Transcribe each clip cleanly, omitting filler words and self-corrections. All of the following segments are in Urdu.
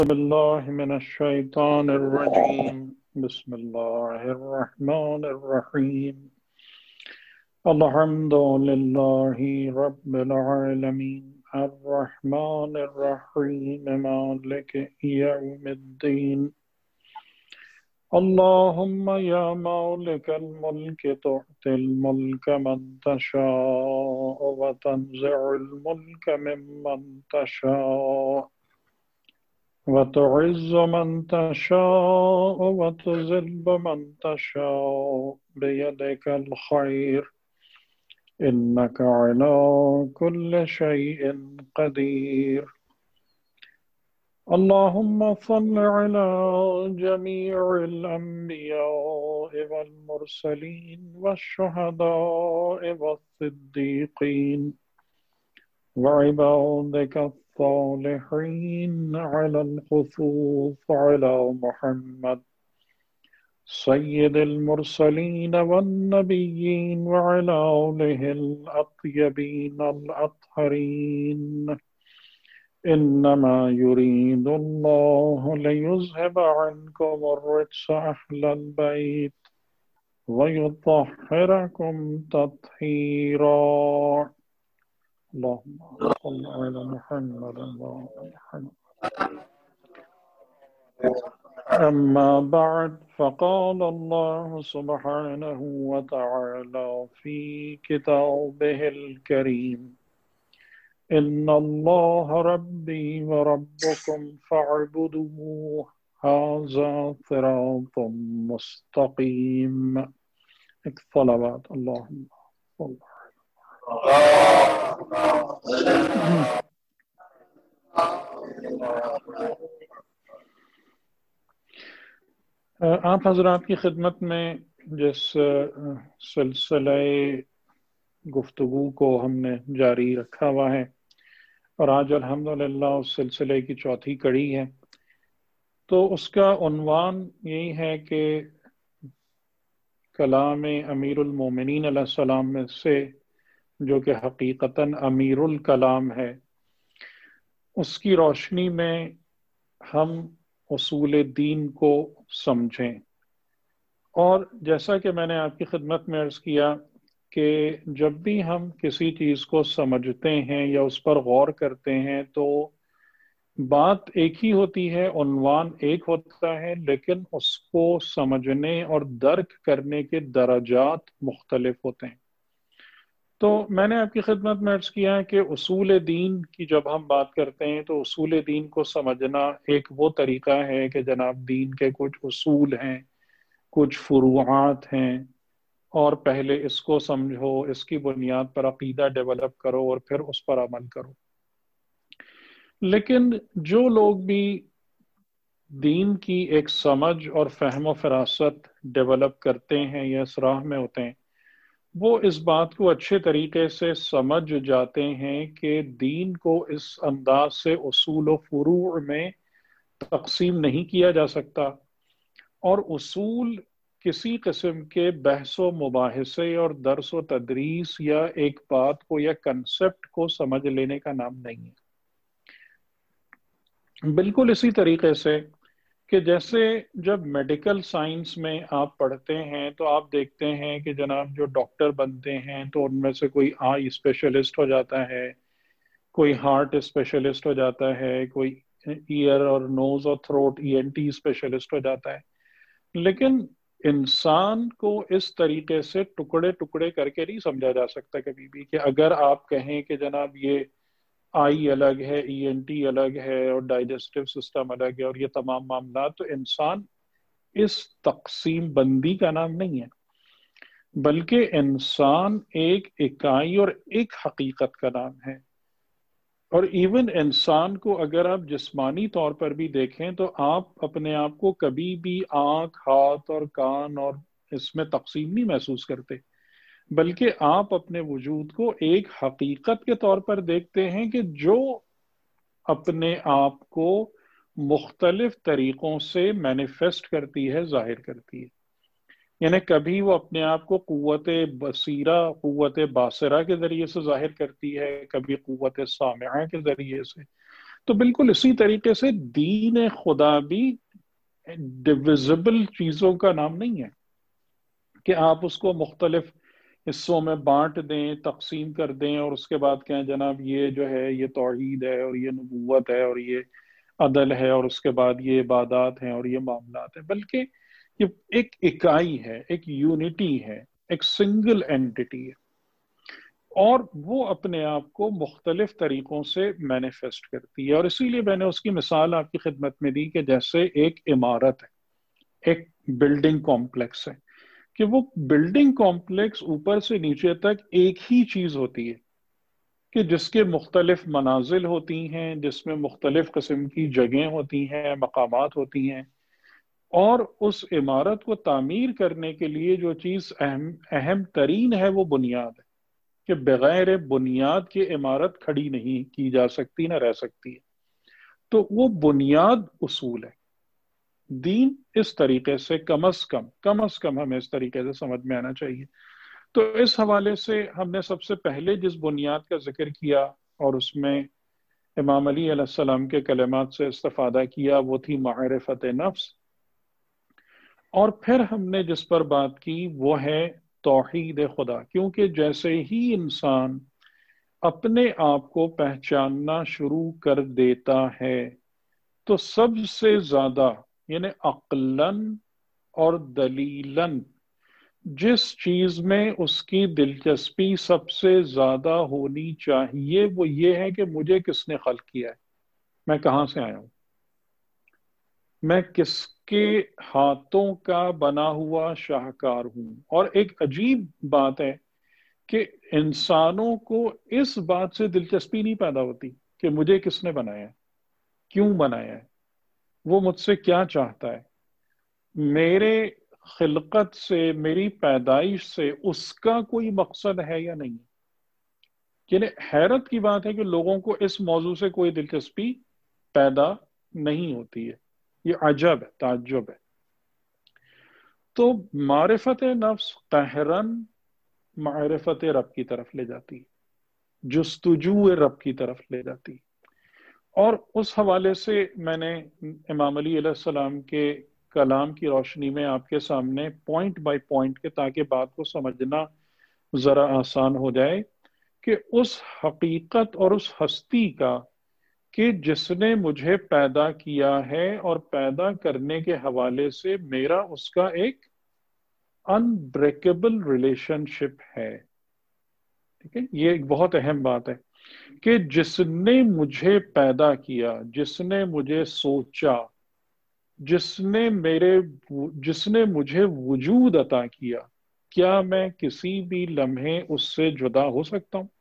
بالله من الشيطان الرجيم. بسم الله الرحمن الرحيم. الحمد لله رب العالمين الرحمن الرحيم مالك يوم الدين. اللهم يا مالك الملك تؤتي الملك من تشاء وتنزع الملك ممن تشاء وتعز من تشاء وتذل من تشاء بيدك الخير إنك على كل شيء قدير. اللهم صل على جميع الأنبياء والمرسلين والشهداء والصديقين وعبادك الصالحين على الخصوص على محمد سيد المرسلين والنبيين وعلى آله الأطيبين الأطهرين. إنما يريد الله ليذهب عنكم الرجس أهل البيت ويطهركم تطهيرا. اللهم صل على محمد وعلى محمد. أما بعد، فقال الله سبحانه وتعالى في كتابه الكريم: إن الله ربي وربكم فاعبدوه هذا صراط مستقيم. الصلوات. اللهم صل. آپ حضرات کی خدمت میں جس سلسلہ گفتگو کو ہم نے جاری رکھا ہوا ہے اور آج الحمدللہ اس سلسلے کی چوتھی کڑی ہے، تو اس کا عنوان یہی ہے کہ کلام امیر المومنین علیہ السلام میں سے جو کہ حقیقتاً امیر الکلام ہے، اس کی روشنی میں ہم اصول دین کو سمجھیں۔ اور جیسا کہ میں نے آپ کی خدمت میں عرض کیا کہ جب بھی ہم کسی چیز کو سمجھتے ہیں یا اس پر غور کرتے ہیں تو بات ایک ہی ہوتی ہے، عنوان ایک ہوتا ہے، لیکن اس کو سمجھنے اور درک کرنے کے درجات مختلف ہوتے ہیں۔ تو میں نے آپ کی خدمت میں عرض کیا ہے کہ اصول دین کی جب ہم بات کرتے ہیں تو اصول دین کو سمجھنا ایک وہ طریقہ ہے کہ جناب دین کے کچھ اصول ہیں، کچھ فروعات ہیں، اور پہلے اس کو سمجھو، اس کی بنیاد پر عقیدہ ڈیولپ کرو اور پھر اس پر عمل کرو۔ لیکن جو لوگ بھی دین کی ایک سمجھ اور فہم و فراست ڈیولپ کرتے ہیں یا اس راہ میں ہوتے ہیں، وہ اس بات کو اچھے طریقے سے سمجھ جاتے ہیں کہ دین کو اس انداز سے اصول و فروع میں تقسیم نہیں کیا جا سکتا، اور اصول کسی قسم کے بحث و مباحثے اور درس و تدریس یا ایک بات کو یا کنسپٹ کو سمجھ لینے کا نام نہیں ہے۔ بالکل اسی طریقے سے کہ جیسے جب میڈیکل سائنس میں آپ پڑھتے ہیں تو آپ دیکھتے ہیں کہ جناب جو ڈاکٹر بنتے ہیں تو ان میں سے کوئی آئی اسپیشلسٹ ہو جاتا ہے، کوئی ہارٹ اسپیشلسٹ ہو جاتا ہے، کوئی ایئر اور نوز اور تھروٹ ENT اسپیشلسٹ ہو جاتا ہے۔ لیکن انسان کو اس طریقے سے ٹکڑے ٹکڑے کر کے نہیں سمجھا جا سکتا کبھی بھی کہ اگر آپ کہیں کہ جناب یہ آئی الگ ہے، ENT الگ ہے اور ڈائجسٹو سسٹم الگ ہے اور یہ تمام معاملات، تو انسان اس تقسیم بندی کا نام نہیں ہے، بلکہ انسان ایک اکائی اور ایک حقیقت کا نام ہے۔ اور ایون انسان کو اگر آپ جسمانی طور پر بھی دیکھیں تو آپ اپنے آپ کو کبھی بھی آنکھ، ہاتھ اور کان اور اس میں تقسیم نہیں محسوس کرتے، بلکہ آپ اپنے وجود کو ایک حقیقت کے طور پر دیکھتے ہیں کہ جو اپنے آپ کو مختلف طریقوں سے مینیفیسٹ کرتی ہے، ظاہر کرتی ہے۔ یعنی کبھی وہ اپنے آپ کو قوت بصیرہ، قوت باصرہ کے ذریعے سے ظاہر کرتی ہے، کبھی قوت سامعہ کے ذریعے سے، تو بالکل اسی طریقے سے دین خدا بھی ڈویزبل چیزوں کا نام نہیں ہے کہ آپ اس کو مختلف حصوں میں بانٹ دیں، تقسیم کر دیں، اور اس کے بعد کہیں جناب یہ جو ہے یہ توحید ہے، اور یہ نبوت ہے، اور یہ عدل ہے، اور اس کے بعد یہ عبادات ہیں، اور یہ معاملات ہیں، بلکہ یہ ایک اکائی ہے، ایک یونٹی ہے، ایک سنگل اینٹی ہے، اور وہ اپنے آپ کو مختلف طریقوں سے مینیفیسٹ کرتی ہے۔ اور اسی لیے میں نے اس کی مثال آپ کی خدمت میں دی کہ جیسے ایک عمارت ہے، ایک بلڈنگ کمپلیکس ہے، کہ وہ بلڈنگ کمپلیکس اوپر سے نیچے تک ایک ہی چیز ہوتی ہے، کہ جس کے مختلف منازل ہوتی ہیں، جس میں مختلف قسم کی جگہیں ہوتی ہیں، مقامات ہوتی ہیں، اور اس عمارت کو تعمیر کرنے کے لیے جو چیز اہم ترین ہے وہ بنیاد ہے، کہ بغیر بنیاد کے عمارت کھڑی نہیں کی جا سکتی، نہ رہ سکتی ہے۔ تو وہ بنیاد اصول ہے۔ دین اس طریقے سے کم از کم ہمیں اس طریقے سے سمجھ میں آنا چاہیے۔ تو اس حوالے سے ہم نے سب سے پہلے جس بنیاد کا ذکر کیا اور اس میں امام علی علیہ السلام کے کلمات سے استفادہ کیا، وہ تھی معرفت نفس، اور پھر ہم نے جس پر بات کی وہ ہے توحید خدا، کیونکہ جیسے ہی انسان اپنے آپ کو پہچاننا شروع کر دیتا ہے تو سب سے زیادہ، یعنی عقلاً اور دلیلاً، جس چیز میں اس کی دلچسپی سب سے زیادہ ہونی چاہیے وہ یہ ہے کہ مجھے کس نے خلق کیا ہے، میں کہاں سے آیا ہوں، میں کس کے ہاتھوں کا بنا ہوا شاہکار ہوں۔ اور ایک عجیب بات ہے کہ انسانوں کو اس بات سے دلچسپی نہیں پیدا ہوتی کہ مجھے کس نے بنایا ہے، کیوں بنایا ہے، وہ مجھ سے کیا چاہتا ہے، میرے خلقت سے، میری پیدائش سے اس کا کوئی مقصد ہے یا نہیں۔ یعنی حیرت کی بات ہے کہ لوگوں کو اس موضوع سے کوئی دلچسپی پیدا نہیں ہوتی ہے، یہ عجب ہے، تعجب ہے۔ تو معرفت نفس قہراً معرفت رب کی طرف لے جاتی ہے، جستجو رب کی طرف لے جاتی ہے۔ اور اس حوالے سے میں نے امام علی علیہ السلام کے کلام کی روشنی میں آپ کے سامنے پوائنٹ بائی پوائنٹ کے، تاکہ بات کو سمجھنا ذرا آسان ہو جائے، کہ اس حقیقت اور اس ہستی کا کہ جس نے مجھے پیدا کیا ہے اور پیدا کرنے کے حوالے سے میرا اس کا ایک انبریکیبل ریلیشن شپ ہے۔ ٹھیک ہے، یہ ایک بہت اہم بات ہے کہ جس نے مجھے پیدا کیا، جس نے مجھے سوچا، جس نے مجھے وجود عطا کیا، کیا میں کسی بھی لمحے اس سے جدا ہو سکتا ہوں؟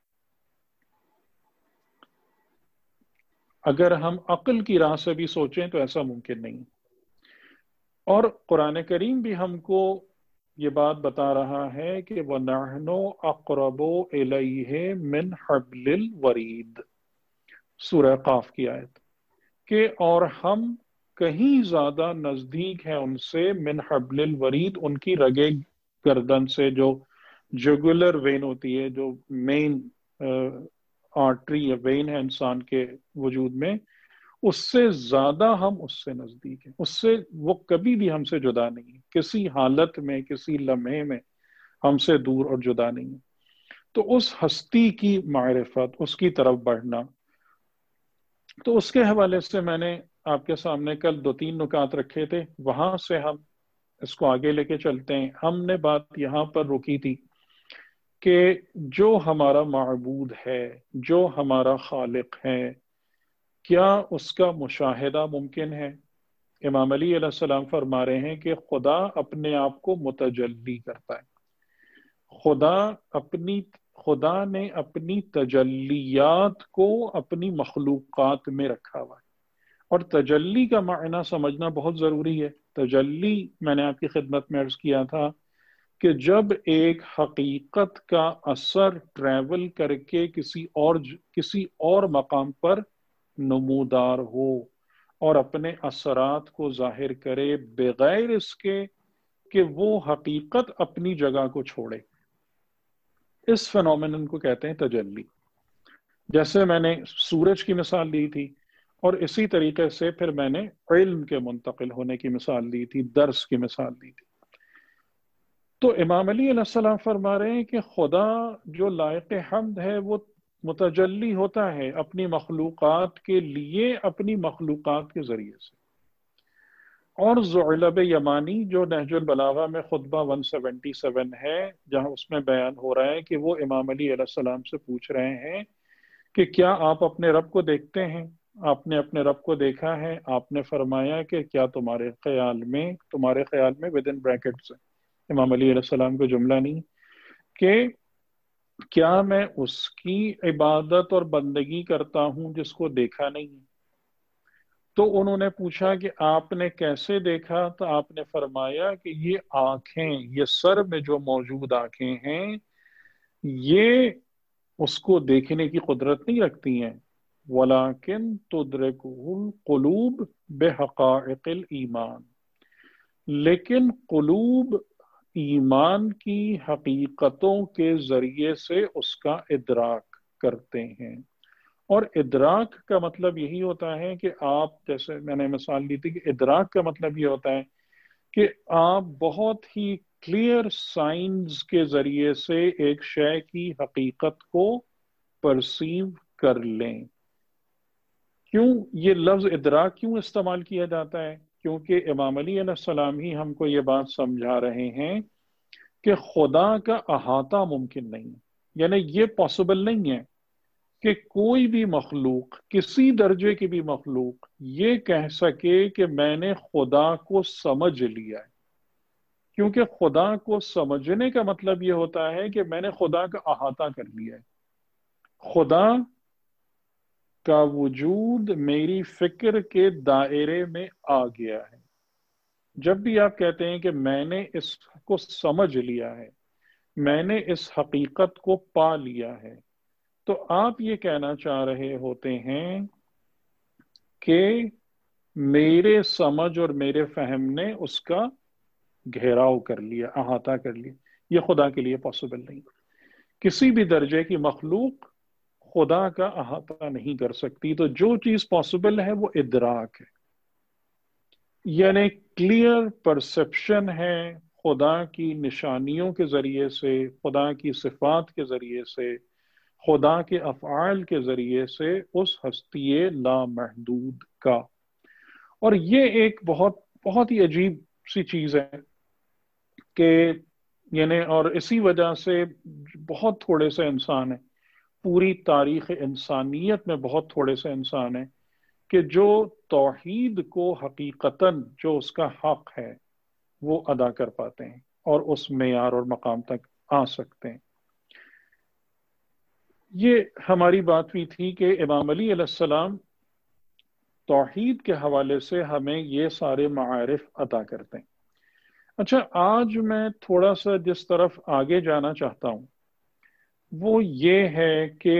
اگر ہم عقل کی راہ سے بھی سوچیں تو ایسا ممکن نہیں۔ اور قرآن کریم بھی ہم کو یہ بات بتا رہا ہے کہ وَنَحْنُ أَقْرَبُ إِلَيْهِ مِنْ حَبْلِ الْوَرِيدِ، سورہ قاف کی آیت، کہ اور ہم کہیں زیادہ نزدیک ہیں ان سے من حبل الورید، ان کی رگے گردن سے، جو جگولر وین ہوتی ہے، جو مین آرٹری یا وین ہے انسان کے وجود میں، اس سے زیادہ ہم اس سے نزدیک ہیں، اس سے وہ کبھی بھی ہم سے جدا نہیں ہے، کسی حالت میں، کسی لمحے میں ہم سے دور اور جدا نہیں ہے۔ تو اس ہستی کی معرفت، اس کی طرف بڑھنا، تو اس کے حوالے سے میں نے آپ کے سامنے کل 2-3 نکات رکھے تھے، وہاں سے ہم اس کو آگے لے کے چلتے ہیں۔ ہم نے بات یہاں پر رکی تھی کہ جو ہمارا معبود ہے، جو ہمارا خالق ہے، کیا اس کا مشاہدہ ممکن ہے؟ امام علی علیہ السلام فرما رہے ہیں کہ خدا اپنے آپ کو متجلی کرتا ہے، خدا اپنی خدا نے اپنی تجلیات کو اپنی مخلوقات میں رکھا ہوا ہے۔ اور تجلی کا معنی سمجھنا بہت ضروری ہے۔ تجلی، میں نے آپ کی خدمت میں عرض کیا تھا کہ جب ایک حقیقت کا اثر ٹریول کر کے کسی اور مقام پر نمودار ہو اور اپنے اثرات کو ظاہر کرے بغیر اس کے کہ وہ حقیقت اپنی جگہ کو چھوڑے، اس فینومینن کو کہتے ہیں تجلی۔ جیسے میں نے سورج کی مثال دی تھی اور اسی طریقے سے پھر میں نے علم کے منتقل ہونے کی مثال دی تھی، درس کی مثال دی تھی۔ تو امام علی علیہ السلام فرما رہے ہیں کہ خدا جو لائق حمد ہے وہ متجلی ہوتا ہے اپنی مخلوقات کے لیے، اپنی مخلوقات کے ذریعے سے۔ اور ذوالب یمانی جو نہج البلاغہ میں خطبہ 177 ہے، جہاں اس میں بیان ہو رہا ہے کہ وہ امام علی علیہ السلام سے پوچھ رہے ہیں کہ کیا آپ اپنے رب کو دیکھتے ہیں؟ آپ نے اپنے رب کو دیکھا ہے؟ آپ نے فرمایا کہ کیا تمہارے خیال میں ود ان بریکٹس، امام علی علیہ السلام کو جملہ نہیں، کہ کیا میں اس کی عبادت اور بندگی کرتا ہوں جس کو دیکھا نہیں؟ تو انہوں نے پوچھا کہ آپ نے کیسے دیکھا؟ تو آپ نے فرمایا کہ یہ آنکھیں، یہ سر میں جو موجود آنکھیں ہیں، یہ اس کو دیکھنے کی قدرت نہیں رکھتی ہیں، وَلَكِن تُدْرِكُهُ الْقُلُوبُ بِحَقَائِقِ الْإِيمَانِ، لیکن قلوب ایمان کی حقیقتوں کے ذریعے سے اس کا ادراک کرتے ہیں۔ اور ادراک کا مطلب یہی ہوتا ہے کہ آپ، جیسے میں نے مثال دی تھی کہ ادراک کا مطلب یہ ہوتا ہے کہ آپ بہت ہی کلیئر سائنز کے ذریعے سے ایک شے کی حقیقت کو پرسیو کر لیں۔ کیوں یہ لفظ ادراک کیوں استعمال کیا جاتا ہے؟ کیونکہ امام علی علیہ السلام ہی ہم کو یہ بات سمجھا رہے ہیں کہ خدا کا احاطہ ممکن نہیں ہے، یعنی یہ پاسبل نہیں ہے کہ کوئی بھی مخلوق، کسی درجے کی بھی مخلوق یہ کہہ سکے کہ میں نے خدا کو سمجھ لیا ہے، کیونکہ خدا کو سمجھنے کا مطلب یہ ہوتا ہے کہ میں نے خدا کا احاطہ کر لیا ہے، خدا کا وجود میری فکر کے دائرے میں آ گیا ہے۔ جب بھی آپ کہتے ہیں کہ میں نے اس کو سمجھ لیا ہے، میں نے اس حقیقت کو پا لیا ہے، تو آپ یہ کہنا چاہ رہے ہوتے ہیں کہ میرے سمجھ اور میرے فہم نے اس کا گھیراؤ کر لیا، احاطہ کر لیا۔ یہ خدا کے لیے پاسبل نہیں۔ کسی بھی درجے کی مخلوق خدا کا احاطہ نہیں کر سکتی۔ تو جو چیز پاسبل ہے وہ ادراک ہے، یعنی کلیئر پرسپشن ہے خدا کی نشانیوں کے ذریعے سے، خدا کی صفات کے ذریعے سے، خدا کے افعال کے ذریعے سے اس ہستی لامحدود کا۔ اور یہ ایک بہت ہی عجیب سی چیز ہے کہ یعنی، اور اسی وجہ سے بہت تھوڑے سے انسان ہیں، پوری تاریخ انسانیت میں بہت تھوڑے سے انسان ہیں کہ جو توحید کو حقیقتاً جو اس کا حق ہے وہ ادا کر پاتے ہیں اور اس معیار اور مقام تک آ سکتے ہیں۔ یہ ہماری بات بھی تھی کہ امام علی علیہ السلام توحید کے حوالے سے ہمیں یہ سارے معارف عطا کرتے ہیں۔ اچھا، آج میں تھوڑا سا جس طرف آگے جانا چاہتا ہوں وہ یہ ہے کہ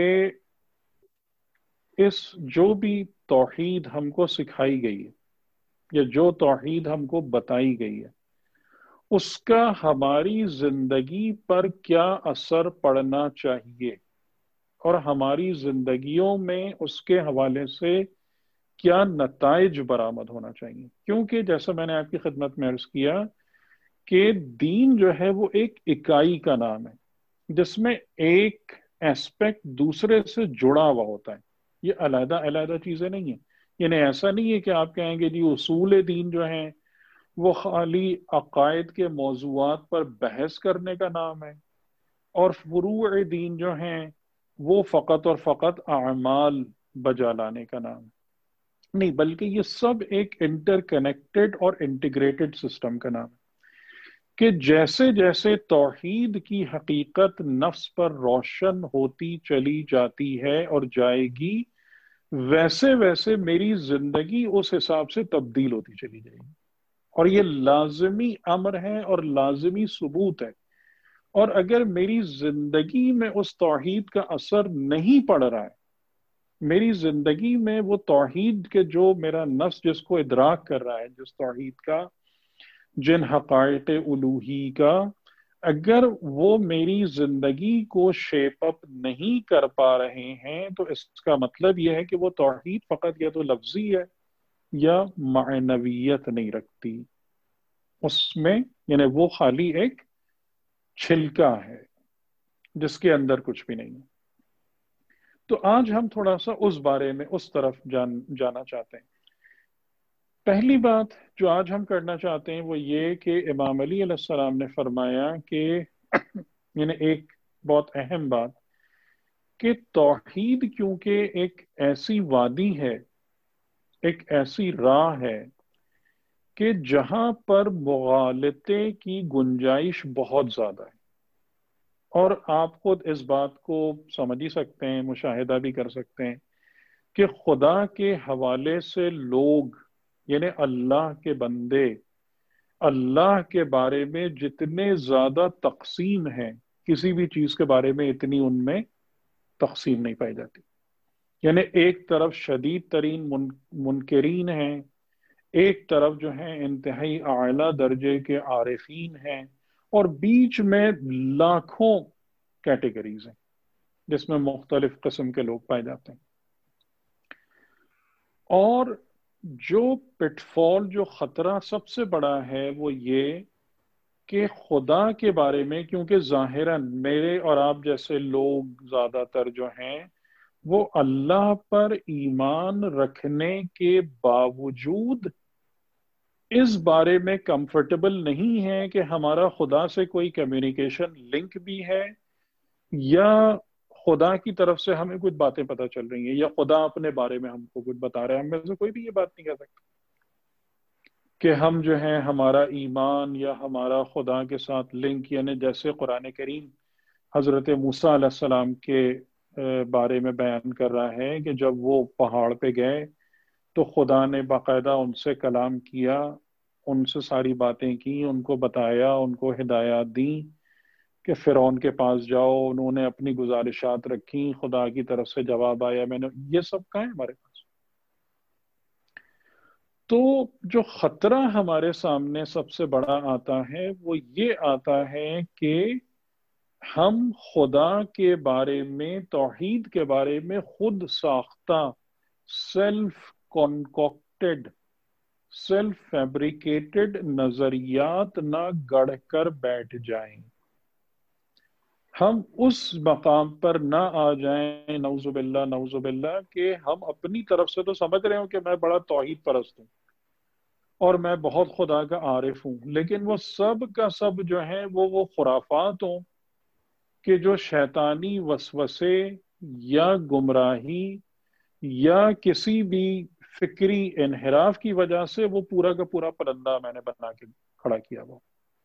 اس جو بھی توحید ہم کو سکھائی گئی ہے یا جو توحید ہم کو بتائی گئی ہے، اس کا ہماری زندگی پر کیا اثر پڑنا چاہیے اور ہماری زندگیوں میں اس کے حوالے سے کیا نتائج برآمد ہونا چاہیے۔ کیونکہ جیسا میں نے آپ کی خدمت میں عرض کیا کہ دین جو ہے وہ ایک اکائی کا نام ہے جس میں ایک ایسپیکٹ دوسرے سے جڑا ہوا ہوتا ہے، یہ علیحدہ علیحدہ چیزیں نہیں ہیں۔ یعنی ایسا نہیں ہے کہ آپ کہیں گے جی اصول دین جو ہیں وہ خالی عقائد کے موضوعات پر بحث کرنے کا نام ہے، اور فروع دین جو ہیں وہ فقط اور فقط اعمال بجا لانے کا نام ہے۔ نہیں، بلکہ یہ سب ایک انٹر کنیکٹڈ اور انٹیگریٹڈ سسٹم کا نام ہے کہ جیسے جیسے توحید کی حقیقت نفس پر روشن ہوتی چلی جاتی ہے اور جائے گی، ویسے ویسے میری زندگی اس حساب سے تبدیل ہوتی چلی جائے گی، اور یہ لازمی امر ہے اور لازمی ثبوت ہے۔ اور اگر میری زندگی میں اس توحید کا اثر نہیں پڑ رہا ہے، میری زندگی میں وہ توحید کے جو میرا نفس جس کو ادراک کر رہا ہے، جس توحید کا، جن حقائق الوہی کا اگر وہ میری زندگی کو شیپ اپ نہیں کر پا رہے ہیں تو اس کا مطلب یہ ہے کہ وہ توحید فقط یا تو لفظی ہے یا معنویت نہیں رکھتی اس میں، یعنی وہ خالی ایک چھلکا ہے جس کے اندر کچھ بھی نہیں ہے۔ تو آج ہم تھوڑا سا اس بارے میں اس طرف جانا چاہتے ہیں۔ پہلی بات جو آج ہم کرنا چاہتے ہیں وہ یہ کہ امام علی علیہ السلام نے فرمایا کہ یعنی ایک بہت اہم بات کہ توحید کیونکہ ایک ایسی وادی ہے، ایک ایسی راہ ہے کہ جہاں پر مغالطے کی گنجائش بہت زیادہ ہے، اور آپ خود اس بات کو سمجھ ہی سکتے ہیں، مشاہدہ بھی کر سکتے ہیں کہ خدا کے حوالے سے لوگ، یعنی اللہ کے بندے، اللہ کے بارے میں جتنے زیادہ تقسیم ہیں، کسی بھی چیز کے بارے میں اتنی ان میں تقسیم نہیں پائی جاتی۔ یعنی ایک طرف شدید ترین منکرین ہیں، ایک طرف جو ہیں انتہائی اعلیٰ درجے کے عارفین ہیں، اور بیچ میں لاکھوں کیٹیگریز ہیں جس میں مختلف قسم کے لوگ پائے جاتے ہیں۔ اور جو پٹ فال، جو خطرہ سب سے بڑا ہے وہ یہ کہ خدا کے بارے میں، کیونکہ ظاہراً میرے اور آپ جیسے لوگ زیادہ تر جو ہیں وہ اللہ پر ایمان رکھنے کے باوجود اس بارے میں کمفرٹیبل نہیں ہے کہ ہمارا خدا سے کوئی کمیونیکیشن لنک بھی ہے، یا خدا کی طرف سے ہمیں کچھ باتیں پتہ چل رہی ہیں، یا خدا اپنے بارے میں ہم کو کچھ بتا رہا ہے۔ ہم میں سے کوئی بھی یہ بات نہیں کہہ سکتا کہ ہم جو ہیں ہمارا ایمان یا ہمارا خدا کے ساتھ لنک، یعنی جیسے قرآن کریم حضرت موسیٰ علیہ السلام کے بارے میں بیان کر رہا ہے کہ جب وہ پہاڑ پہ گئے تو خدا نے باقاعدہ ان سے کلام کیا، ان سے ساری باتیں کی، ان کو بتایا، ان کو ہدایات دیں کہ فرعون کے پاس جاؤ، انہوں نے اپنی گزارشات رکھی، خدا کی طرف سے جواب آیا، میں نے یہ سب کہا ہے ہمارے پاس۔ تو جو خطرہ ہمارے سامنے سب سے بڑا آتا ہے وہ یہ آتا ہے کہ ہم خدا کے بارے میں، توحید کے بارے میں خود ساختہ، سیلف کانکوکٹڈ، سیلف فیبریکیٹڈ نظریات نہ گڑھ کر بیٹھ جائیں، ہم اس مقام پر نہ آ جائیں، نعوذ باللہ نعوذ باللہ، کہ ہم اپنی طرف سے تو سمجھ رہے ہوں کہ میں بڑا توحید پرست ہوں اور میں بہت خدا کا عارف ہوں، لیکن وہ سب کا سب جو ہیں وہ خرافات ہوں کہ جو شیطانی وسوسے یا گمراہی یا کسی بھی فکری انحراف کی وجہ سے وہ پورا کا پورا پرندہ میں نے بنا کے کھڑا کیا ہوا۔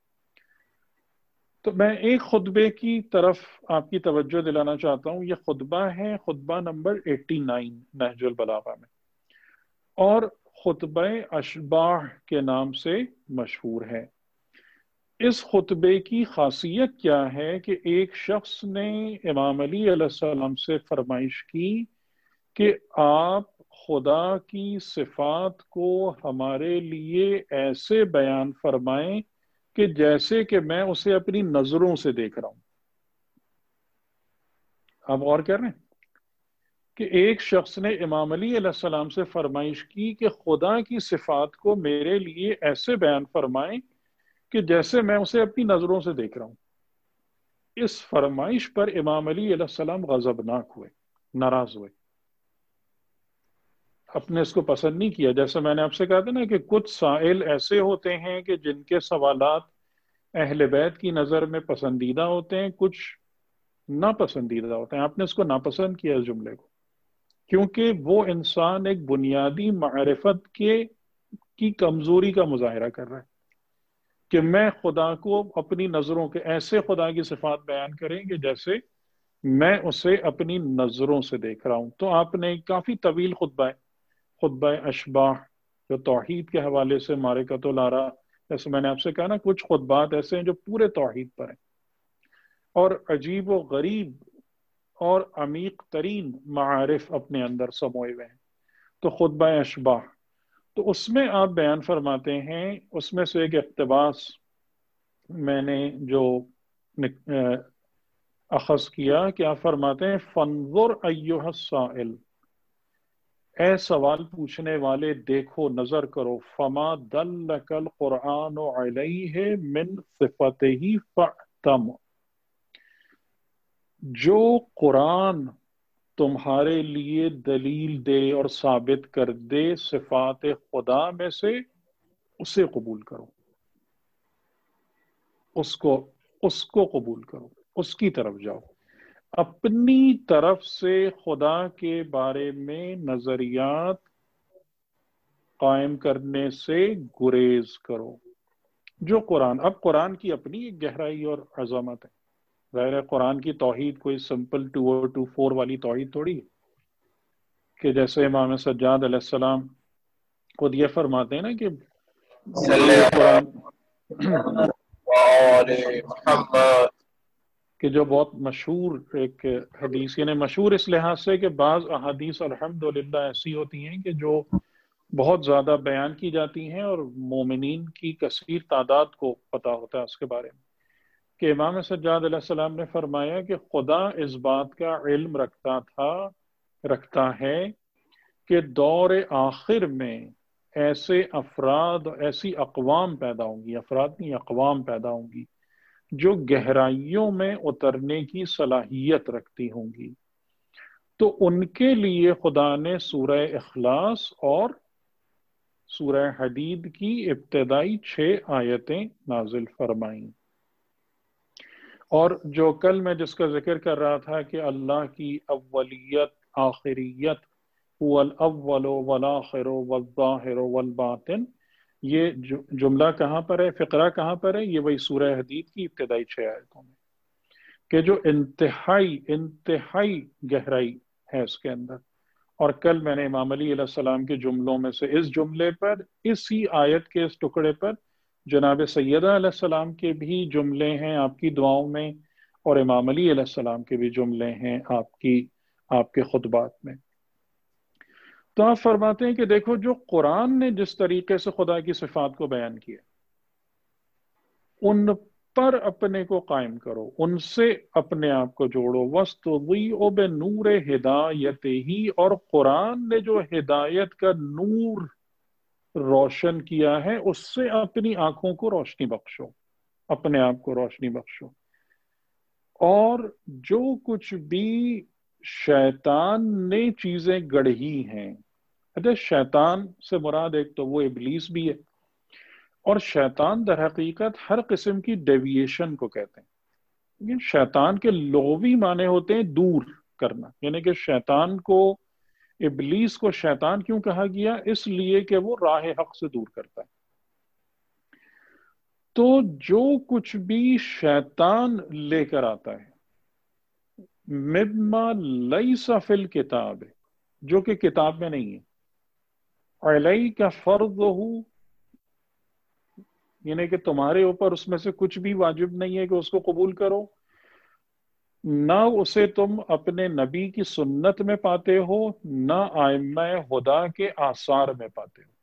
تو میں ایک خطبے کی طرف آپ کی توجہ دلانا چاہتا ہوں۔ یہ خطبہ ہے خطبہ نمبر 89 نہج البلاغہ میں، اور خطبہ اشباح کے نام سے مشہور ہے۔ اس خطبے کی خاصیت کیا ہے کہ ایک شخص نے امام علی علیہ السلام سے فرمائش کی کہ آپ خدا کی صفات کو ہمارے لیے ایسے بیان فرمائیں کہ جیسے کہ میں اسے اپنی نظروں سے دیکھ رہا ہوں۔ آپ غور کر رہے ہیں کہ ایک شخص نے امام علی علیہ السلام سے فرمائش کی کہ خدا کی صفات کو میرے لیے ایسے بیان فرمائیں کہ جیسے میں اسے اپنی نظروں سے دیکھ رہا ہوں۔ اس فرمائش پر امام علی علیہ السلام غضبناک ہوئے، ناراض ہوئے، اپنے اس کو پسند نہیں کیا۔ جیسے میں نے آپ سے کہا تھا نا کہ کچھ سائل ایسے ہوتے ہیں کہ جن کے سوالات اہل بیت کی نظر میں پسندیدہ ہوتے ہیں، کچھ ناپسندیدہ ہوتے ہیں۔ آپ نے اس کو ناپسند کیا اس جملے کو، کیونکہ وہ انسان ایک بنیادی معرفت کی کمزوری کا مظاہرہ کر رہا ہے کہ میں خدا کو اپنی نظروں کے، ایسے خدا کی صفات بیان کریں کہ جیسے میں اسے اپنی نظروں سے دیکھ رہا ہوں۔ تو آپ نے کافی طویل خطبہ اشباح جو توحید کے حوالے سے معرکۃ الآراء، جیسے میں نے آپ سے کہا نا کچھ خطبات ایسے ہیں جو پورے توحید پر ہیں اور عجیب و غریب اور عمیق ترین معارف اپنے اندر سموئے ہوئے ہیں۔ تو خطبہ اشباح، تو اس میں آپ بیان فرماتے ہیں، اس میں سے ایک اقتباس میں نے جو اخذ کیا، کیا فرماتے ہیں؟ فانظر ایھا السائل، اے سوال پوچھنے والے دیکھو، نظر کرو، فما دلک القرآن علیہ من صفتہ فاعتم، جو قرآن تمہارے لیے دلیل دے اور ثابت کر دے صفات خدا میں سے، اسے قبول کرو، اس کو اس کو قبول کرو، اس کی طرف جاؤ، اپنی طرف سے خدا کے بارے میں نظریات قائم کرنے سے گریز کرو۔ جو قرآن، اب قرآن کی اپنی ایک گہرائی اور عظمت ہے، ظاہر ہے قرآن کی توحید کوئی سمپل 2 اور 2 4 والی توحید تھوڑی ہے کہ جیسے امام سجاد علیہ السلام خود یہ فرماتے ہیں نا کہ مجھے صلی یہ اللہ قرآن علیہ محمد۔ کہ جو بہت مشہور ایک حدیث، یعنی مشہور اس لحاظ سے کہ بعض احادیث الحمدللہ ایسی ہوتی ہیں کہ جو بہت زیادہ بیان کی جاتی ہیں اور مومنین کی کثیر تعداد کو پتہ ہوتا ہے اس کے بارے میں، کہ امام سجاد علیہ السلام نے فرمایا کہ خدا اس بات کا علم رکھتا ہے کہ دور آخر میں ایسے افراد، ایسی اقوام پیدا ہوں گی، افراد نہیں اقوام پیدا ہوں گی، جو گہرائیوں میں اترنے کی صلاحیت رکھتی ہوں گی، تو ان کے لیے خدا نے سورہ اخلاص اور سورہ حدید کی ابتدائی 6 آیتیں نازل فرمائیں۔ اور جو کل میں جس کا ذکر کر رہا تھا کہ اللہ کی اولیت آخریت، هو الاول والآخر والظاہر والباطن، یہ جملہ کہاں پر ہے، فقرہ کہاں پر ہے؟ یہ وہی سورہ حدید کی ابتدائی 6 آیتوں میں، کہ جو انتہائی گہرائی ہے اس کے اندر۔ اور کل میں نے امام علی علیہ السلام کے جملوں میں سے اس جملے پر، اسی آیت کے اس ٹکڑے پر جناب سیدہ علیہ السلام کے بھی جملے ہیں آپ کی دعاؤں میں، اور امام علی علیہ السلام کے بھی جملے ہیں آپ کے خطبات میں۔ تو آپ فرماتے ہیں کہ دیکھو جو قرآن نے جس طریقے سے خدا کی صفات کو بیان کیا، ان پر اپنے کو قائم کرو، ان سے اپنے آپ کو جوڑو، وَاسْتُضِیعُ بِنُورِ ہدایتہ، اور قرآن نے جو ہدایت کا نور روشن کیا ہے اس سے اپنی آنکھوں کو روشنی بخشو، اپنے آپ کو روشنی بخشو۔ اور جو کچھ بھی شیطان نے چیزیں گڑھی ہیں، اچھا شیطان سے مراد ایک تو وہ ابلیس بھی ہے، اور شیطان در حقیقت ہر قسم کی ڈیویشن کو کہتے ہیں، لیکن شیطان کے لغوی معنی ہوتے ہیں دور کرنا، یعنی کہ شیطان کو، ابلیس کو شیطان کیوں کہا گیا؟ اس لیے کہ وہ راہ حق سے دور کرتا ہے۔ تو جو کچھ بھی شیطان لے کر آتا ہے، مما لیس فی الکتاب، جو کہ کتاب میں نہیں ہے، علیک فرضہ، یعنی کہ تمہارے اوپر اس میں سے کچھ بھی واجب نہیں ہے کہ اس کو قبول کرو، نہ اسے تم اپنے نبی کی سنت میں پاتے ہو، نہ ائمہ ہدا کے آثار میں پاتے ہو،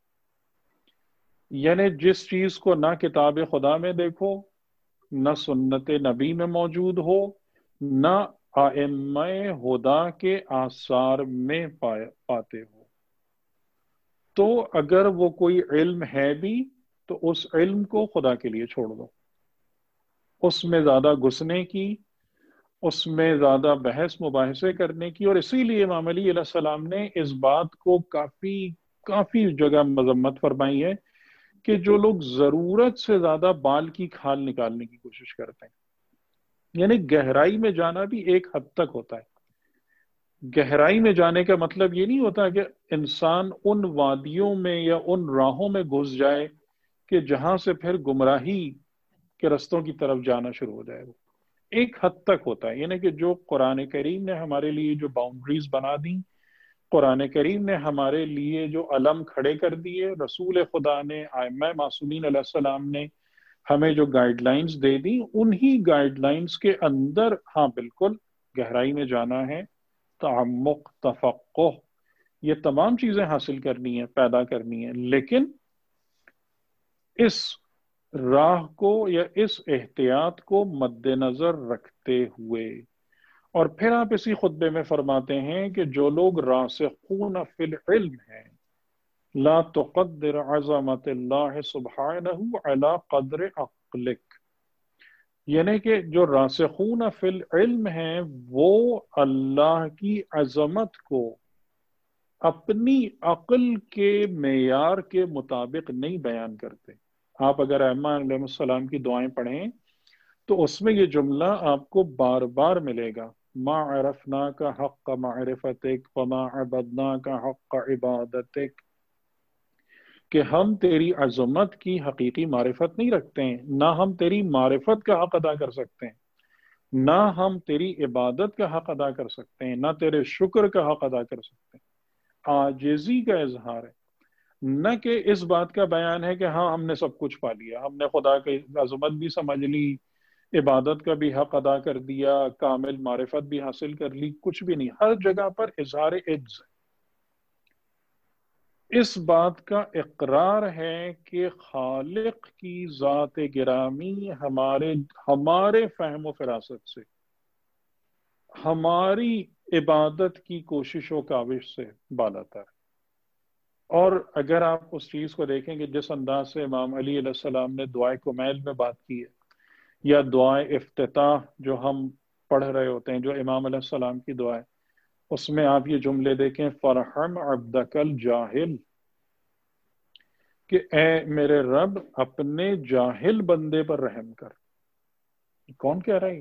یعنی جس چیز کو نہ کتاب خدا میں دیکھو، نہ سنت نبی میں موجود ہو، نہ ائمہ ہدا کے آثار میں پاتے ہو، تو اگر وہ کوئی علم ہے بھی تو اس علم کو خدا کے لیے چھوڑ دو، اس میں زیادہ گھسنے کی، اس میں زیادہ بحث مباحثے کرنے کی۔ اور اسی لیے امام علی علیہ السلام نے اس بات کو کافی جگہ مذمت فرمائی ہے کہ جو لوگ ضرورت سے زیادہ بال کی کھال نکالنے کی کوشش کرتے ہیں، یعنی گہرائی میں جانا بھی ایک حد تک ہوتا ہے۔ گہرائی میں جانے کا مطلب یہ نہیں ہوتا کہ انسان ان وادیوں میں یا ان راہوں میں گھس جائے کہ جہاں سے پھر گمراہی کے رستوں کی طرف جانا شروع ہو جائے۔ وہ ایک حد تک ہوتا ہے، یعنی کہ جو قرآن کریم نے ہمارے لیے جو باؤنڈریز بنا دی، قرآن کریم نے ہمارے لیے جو علم کھڑے کر دیے، رسول خدا نے، ائمہ معصومین علیہ السلام نے ہمیں جو گائیڈ لائنز دے دی، انہی گائیڈ لائنز کے اندر ہاں بالکل گہرائی میں جانا ہے، تعمق، تفقہ، یہ تمام چیزیں حاصل کرنی ہے، پیدا کرنی ہے، لیکن اس راہ کو یا اس احتیاط کو مد نظر رکھتے ہوئے. اور پھر آپ اسی خطبے میں فرماتے ہیں کہ جو لوگ راسخون فی العلم ہیں، لا تقدر عظمت اللہ سبحانہ علی قدر عقلک، یعنی کہ جو راسخون فی العلم ہیں وہ اللہ کی عظمت کو اپنی عقل کے معیار کے مطابق نہیں بیان کرتے. آپ اگر ائمہ علیہ السلام کی دعائیں پڑھیں تو اس میں یہ جملہ آپ کو بار بار ملے گا، ما عرفنا کا حق معرفتک وما عبدنا کا حق عبادتک، کہ ہم تیری عظمت کی حقیقی معرفت نہیں رکھتے ہیں، نہ ہم تیری معرفت کا حق ادا کر سکتے ہیں، نہ ہم تیری عبادت کا حق ادا کر سکتے ہیں، نہ تیرے شکر کا حق ادا کر سکتے ہیں. عاجزی کا اظہار ہے، نہ کہ اس بات کا بیان ہے کہ ہاں ہم نے سب کچھ پا لیا، ہم نے خدا کی عظمت بھی سمجھ لی، عبادت کا بھی حق ادا کر دیا، کامل معرفت بھی حاصل کر لی. کچھ بھی نہیں، ہر جگہ پر اظہار عجز ہے. اس بات کا اقرار ہے کہ خالق کی ذات گرامی ہمارے فہم و فراست سے، ہماری عبادت کی کوشش و کاوش سے بالاتر ہے. اور اگر آپ اس چیز کو دیکھیں کہ جس انداز سے امام علی علیہ السلام نے دعائے کمیل میں بات کی ہے، یا دعائے افتتاح جو ہم پڑھ رہے ہوتے ہیں، جو امام علیہ السلام کی دعا ہے، اس میں آپ یہ جملے دیکھیں، فرحم عبدک الجاہل، کہ اے میرے رب اپنے جاہل بندے پر رحم کر. کون کہہ رہا ہے؟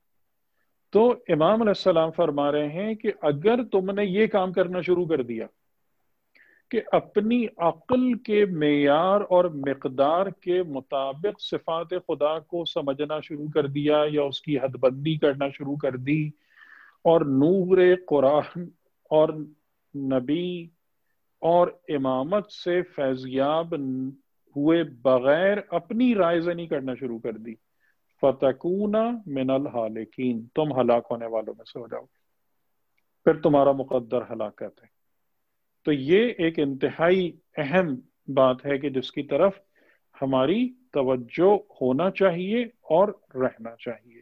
تو امام علیہ السلام فرما رہے ہیں کہ اگر تم نے یہ کام کرنا شروع کر دیا کہ اپنی عقل کے معیار اور مقدار کے مطابق صفات خدا کو سمجھنا شروع کر دیا، یا اس کی حد بندی کرنا شروع کر دی، اور نور قرآن اور نبی اور امامت سے فیضیاب ہوئے بغیر اپنی رائے زنی کرنا شروع کر دی، فَتَكُونَ مِنَ الْحَالِكِينَ، تم ہلاک ہونے والوں میں سے ہو جاؤ، پھر تمہارا مقدر ہلاکت ہے. تو یہ ایک انتہائی اہم بات ہے کہ جس کی طرف ہماری توجہ ہونا چاہیے اور رہنا چاہیے.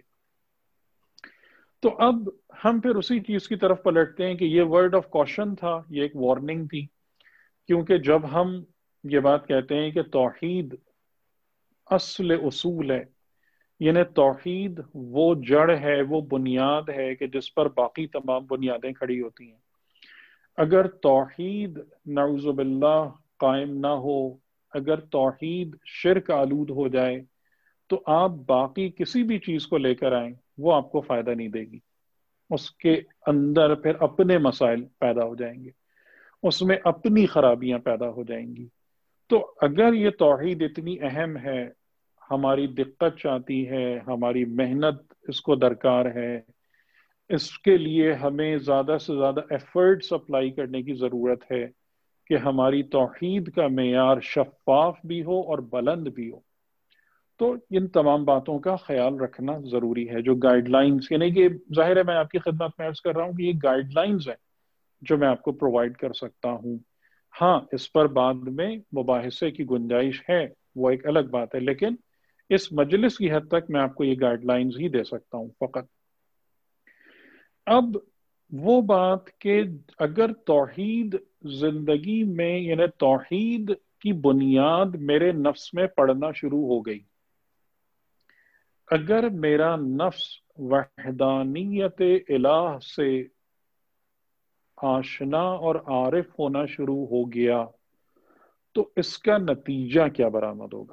تو اب ہم پھر اسی چیز کی طرف پلٹتے ہیں کہ یہ ورڈ آف کوشن تھا، یہ ایک وارننگ تھی، کیونکہ جب ہم یہ بات کہتے ہیں کہ توحید اصل اصول ہے، یعنی توحید وہ جڑ ہے، وہ بنیاد ہے کہ جس پر باقی تمام بنیادیں کھڑی ہوتی ہیں. اگر توحید نعوذ باللہ قائم نہ ہو، اگر توحید شرک آلود ہو جائے، تو آپ باقی کسی بھی چیز کو لے کر آئیں وہ آپ کو فائدہ نہیں دے گی. اس کے اندر پھر اپنے مسائل پیدا ہو جائیں گے، اس میں اپنی خرابیاں پیدا ہو جائیں گی. تو اگر یہ توحید اتنی اہم ہے، ہماری دقت چاہتی ہے، ہماری محنت اس کو درکار ہے، اس کے لیے ہمیں زیادہ سے زیادہ ایفرٹس اپلائی کرنے کی ضرورت ہے کہ ہماری توحید کا معیار شفاف بھی ہو اور بلند بھی ہو. تو ان تمام باتوں کا خیال رکھنا ضروری ہے. جو گائیڈ لائنز، یعنی کہ ظاہر ہے میں آپ کی خدمت میں عرض کر رہا ہوں کہ یہ گائیڈ لائنز ہیں جو میں آپ کو پرووائڈ کر سکتا ہوں. ہاں اس پر بعد میں مباحثے کی گنجائش ہے، وہ ایک الگ بات ہے، لیکن اس مجلس کی حد تک میں آپ کو یہ گائیڈ لائنز ہی دے سکتا ہوں فقط. اب وہ بات کہ اگر توحید زندگی میں، یعنی توحید کی بنیاد میرے نفس میں پڑنا شروع ہو گئی، اگر میرا نفس وحدانیت الہ سے آشنا اور عارف ہونا شروع ہو گیا، تو اس کا نتیجہ کیا برآمد ہوگا؟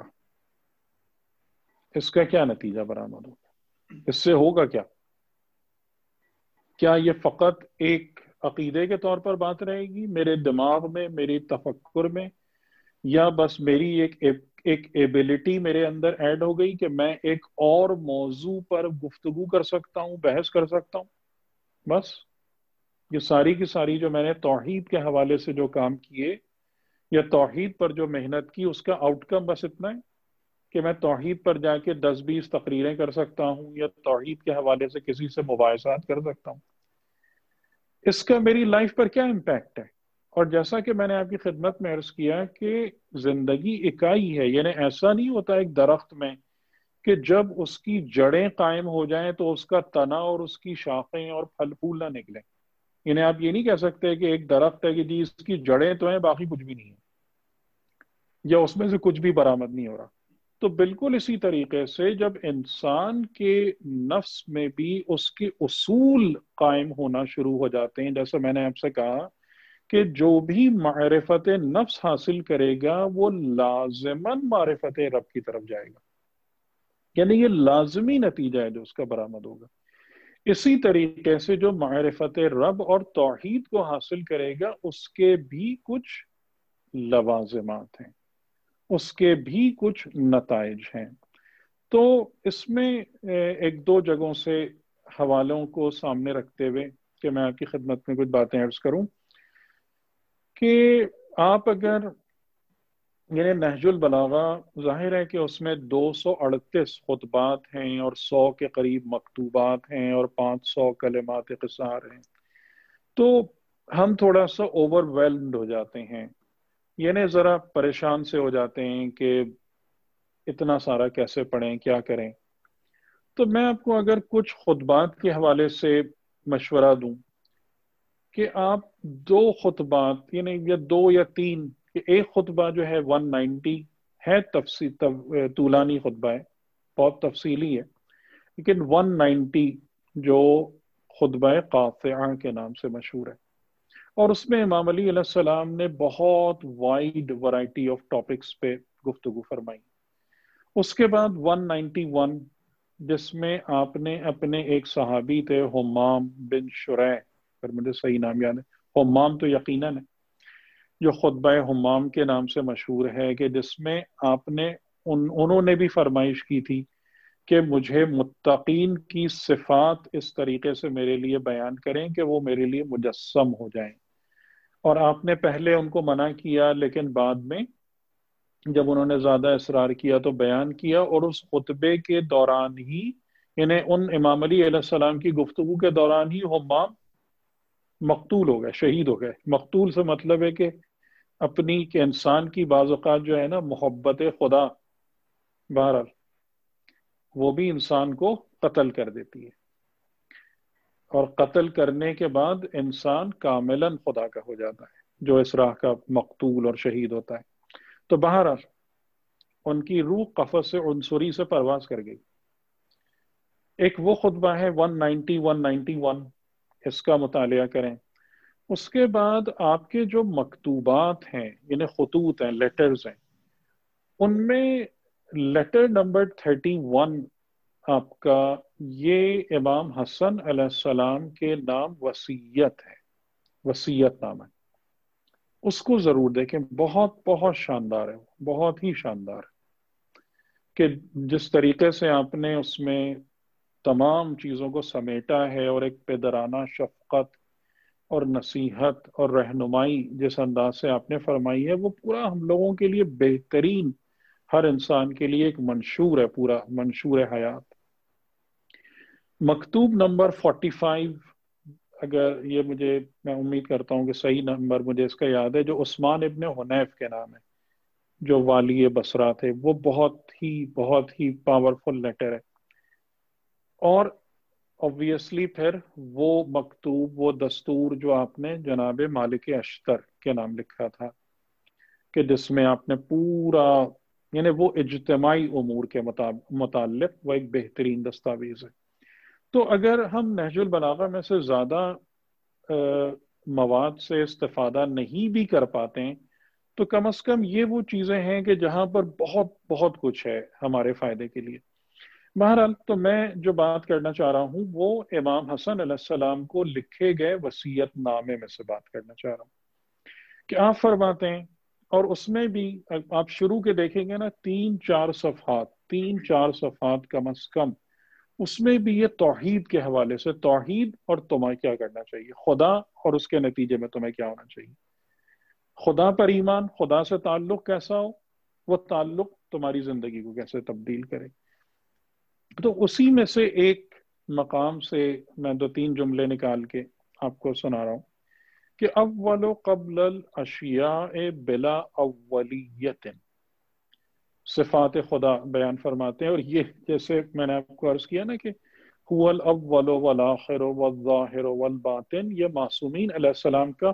اس کا کیا نتیجہ برآمد ہوگا؟ اس سے ہوگا کیا؟ کیا یہ فقط ایک عقیدے کے طور پر بات رہے گی میرے دماغ میں، میری تفکر میں، یا بس میری ایک ایبلٹی میرے اندر ایڈ ہو گئی کہ میں ایک اور موضوع پر گفتگو کر سکتا ہوں، بحث کر سکتا ہوں؟ بس یہ ساری کی ساری جو میں نے توحید کے حوالے سے جو کام کیے یا توحید پر جو محنت کی، اس کا آؤٹ کم بس اتنا ہے کہ میں توحید پر جا کے 10-20 تقریریں کر سکتا ہوں، یا توحید کے حوالے سے کسی سے مباحثات کر سکتا ہوں. اس کا میری لائف پر کیا امپیکٹ ہے؟ اور جیسا کہ میں نے آپ کی خدمت میں عرض کیا کہ زندگی اکائی ہے، یعنی ایسا نہیں ہوتا ایک درخت میں کہ جب اس کی جڑیں قائم ہو جائیں تو اس کا تنا اور اس کی شاخیں اور پھل پھول نہ نکلیں۔ یعنی آپ یہ نہیں کہہ سکتے کہ ایک درخت ہے کہ جی اس کی جڑیں تو ہیں باقی کچھ بھی نہیں ہے، یا اس میں سے کچھ بھی برآمد نہیں ہو رہا۔ تو بالکل اسی طریقے سے جب انسان کے نفس میں بھی اس کے اصول قائم ہونا شروع ہو جاتے ہیں، جیسے میں نے آپ سے کہا کہ جو بھی معرفت نفس حاصل کرے گا وہ لازماً معرفت رب کی طرف جائے گا، یعنی یہ لازمی نتیجہ ہے جو اس کا برآمد ہوگا۔ اسی طریقے سے جو معرفت رب اور توحید کو حاصل کرے گا اس کے بھی کچھ لوازمات ہیں، اس کے بھی کچھ نتائج ہیں۔ تو اس میں ایک دو جگہوں سے حوالوں کو سامنے رکھتے ہوئے کہ میں آپ کی خدمت میں کچھ باتیں عرض کروں کہ آپ اگر یعنی نہج البلاغہ ظاہر ہے کہ اس میں 238 خطبات ہیں اور 100 کے قریب مکتوبات ہیں اور 500 کلمات قصار ہیں، تو ہم تھوڑا سا اوور ویلڈ ہو جاتے ہیں، یعنی ذرا پریشان سے ہو جاتے ہیں کہ اتنا سارا کیسے پڑھیں، کیا کریں۔ تو میں آپ کو اگر کچھ خطبات کے حوالے سے مشورہ دوں کہ آپ دو خطبات یعنی یا دو یا تین، کہ ایک خطبہ جو ہے 190 ہے، طولانی خطبہ ہے، بہت تفصیلی ہے، لیکن 190 جو خطبہ قاطعہ کے نام سے مشہور ہے، اور اس میں امام علی علیہ السلام نے بہت وائڈ ورائٹی آف ٹاپکس پہ گفتگو فرمائی۔ اس کے بعد 191 جس میں آپ نے اپنے ایک صحابی تھے حمام بن شریح، اگر مجھے صحیح نام یاد ہے، حمام تو یقیناً ہے، جو خطبہ حمام کے نام سے مشہور ہے، کہ جس میں آپ نے انہوں نے بھی فرمائش کی تھی کہ مجھے متقین کی صفات اس طریقے سے میرے لیے بیان کریں کہ وہ میرے لیے مجسم ہو جائیں، اور آپ نے پہلے ان کو منع کیا لیکن بعد میں جب انہوں نے زیادہ اصرار کیا تو بیان کیا، اور اس خطبے کے دوران ہی یعنی ان امام علی علیہ السلام کی گفتگو کے دوران ہی حمام مقتول ہو گئے، شہید ہو گئے۔ مقتول سے مطلب ہے کہ اپنی کہ انسان کی بعض اوقات جو ہے نا محبت خدا، بہرحال وہ بھی انسان کو قتل کر دیتی ہے، اور قتل کرنے کے بعد انسان کاملاً خدا کا ہو جاتا ہے جو اس راہ کا مقتول اور شہید ہوتا ہے۔ تو بہرحال ان کی روح قفس عنصری سے پرواز کر گئی۔ ایک وہ خطبہ ہے 190 191، اس کا مطالعہ کریں۔ اس کے بعد آپ کے جو مکتوبات ہیں یعنی خطوط ہیں، لیٹرز ہیں، ان میں لیٹر نمبر 31 آپ کا یہ امام حسن علیہ السلام کے نام وصیت ہے، وصیت نامہ، اس کو ضرور دیکھیں، بہت بہت شاندار ہے، بہت ہی شاندار ہے کہ جس طریقے سے آپ نے اس میں تمام چیزوں کو سمیٹا ہے، اور ایک پدرانہ شفقت اور نصیحت اور رہنمائی جس انداز سے آپ نے فرمائی ہے، وہ پورا ہم لوگوں کے لیے بہترین، ہر انسان کے لیے ایک منشور ہے، پورا منشور حیات۔ مکتوب نمبر 45، اگر یہ میں امید کرتا ہوں کہ صحیح نمبر مجھے اس کا یاد ہے، جو عثمان ابن حنیف کے نام ہے، جو والی بصرہ تھے، وہ بہت ہی پاورفل لیٹر ہے۔ اور obviously پھر وہ مکتوب، وہ دستور جو آپ نے جناب مالک اشتر کے نام لکھا تھا، کہ جس میں آپ نے پورا یعنی وہ اجتماعی امور کے متعلق وہ ایک بہترین دستاویز ہے۔ تو اگر ہم نہج البلاغہ میں سے زیادہ مواد سے استفادہ نہیں بھی کر پاتے ہیں تو کم از کم یہ وہ چیزیں ہیں کہ جہاں پر بہت بہت کچھ ہے ہمارے فائدے کے لیے۔ بہرحال تو میں جو بات کرنا چاہ رہا ہوں وہ امام حسن علیہ السلام کو لکھے گئے وصیت نامے میں سے بات کرنا چاہ رہا ہوں، کہ آپ فرماتے ہیں، اور اس میں بھی آپ شروع کے دیکھیں گے نا 3-4 صفحات کم از کم، اس میں بھی یہ توحید کے حوالے سے، توحید اور تمہیں کیا کرنا چاہیے، خدا اور اس کے نتیجے میں تمہیں کیا ہونا چاہیے، خدا پر ایمان، خدا سے تعلق کیسا ہو، وہ تعلق تمہاری زندگی کو کیسے تبدیل کرے۔ تو اسی میں سے ایک مقام سے میں 2-3 جملے نکال کے آپ کو سنا رہا ہوں کہ اول قبل الاشیاء بلا اولیت، صفات خدا بیان فرماتے ہیں، اور یہ جیسے میں نے آپ کو عرض کیا نا کہ هو الاول والآخر والظاہر والباطن، یہ معصومین علیہ السلام کا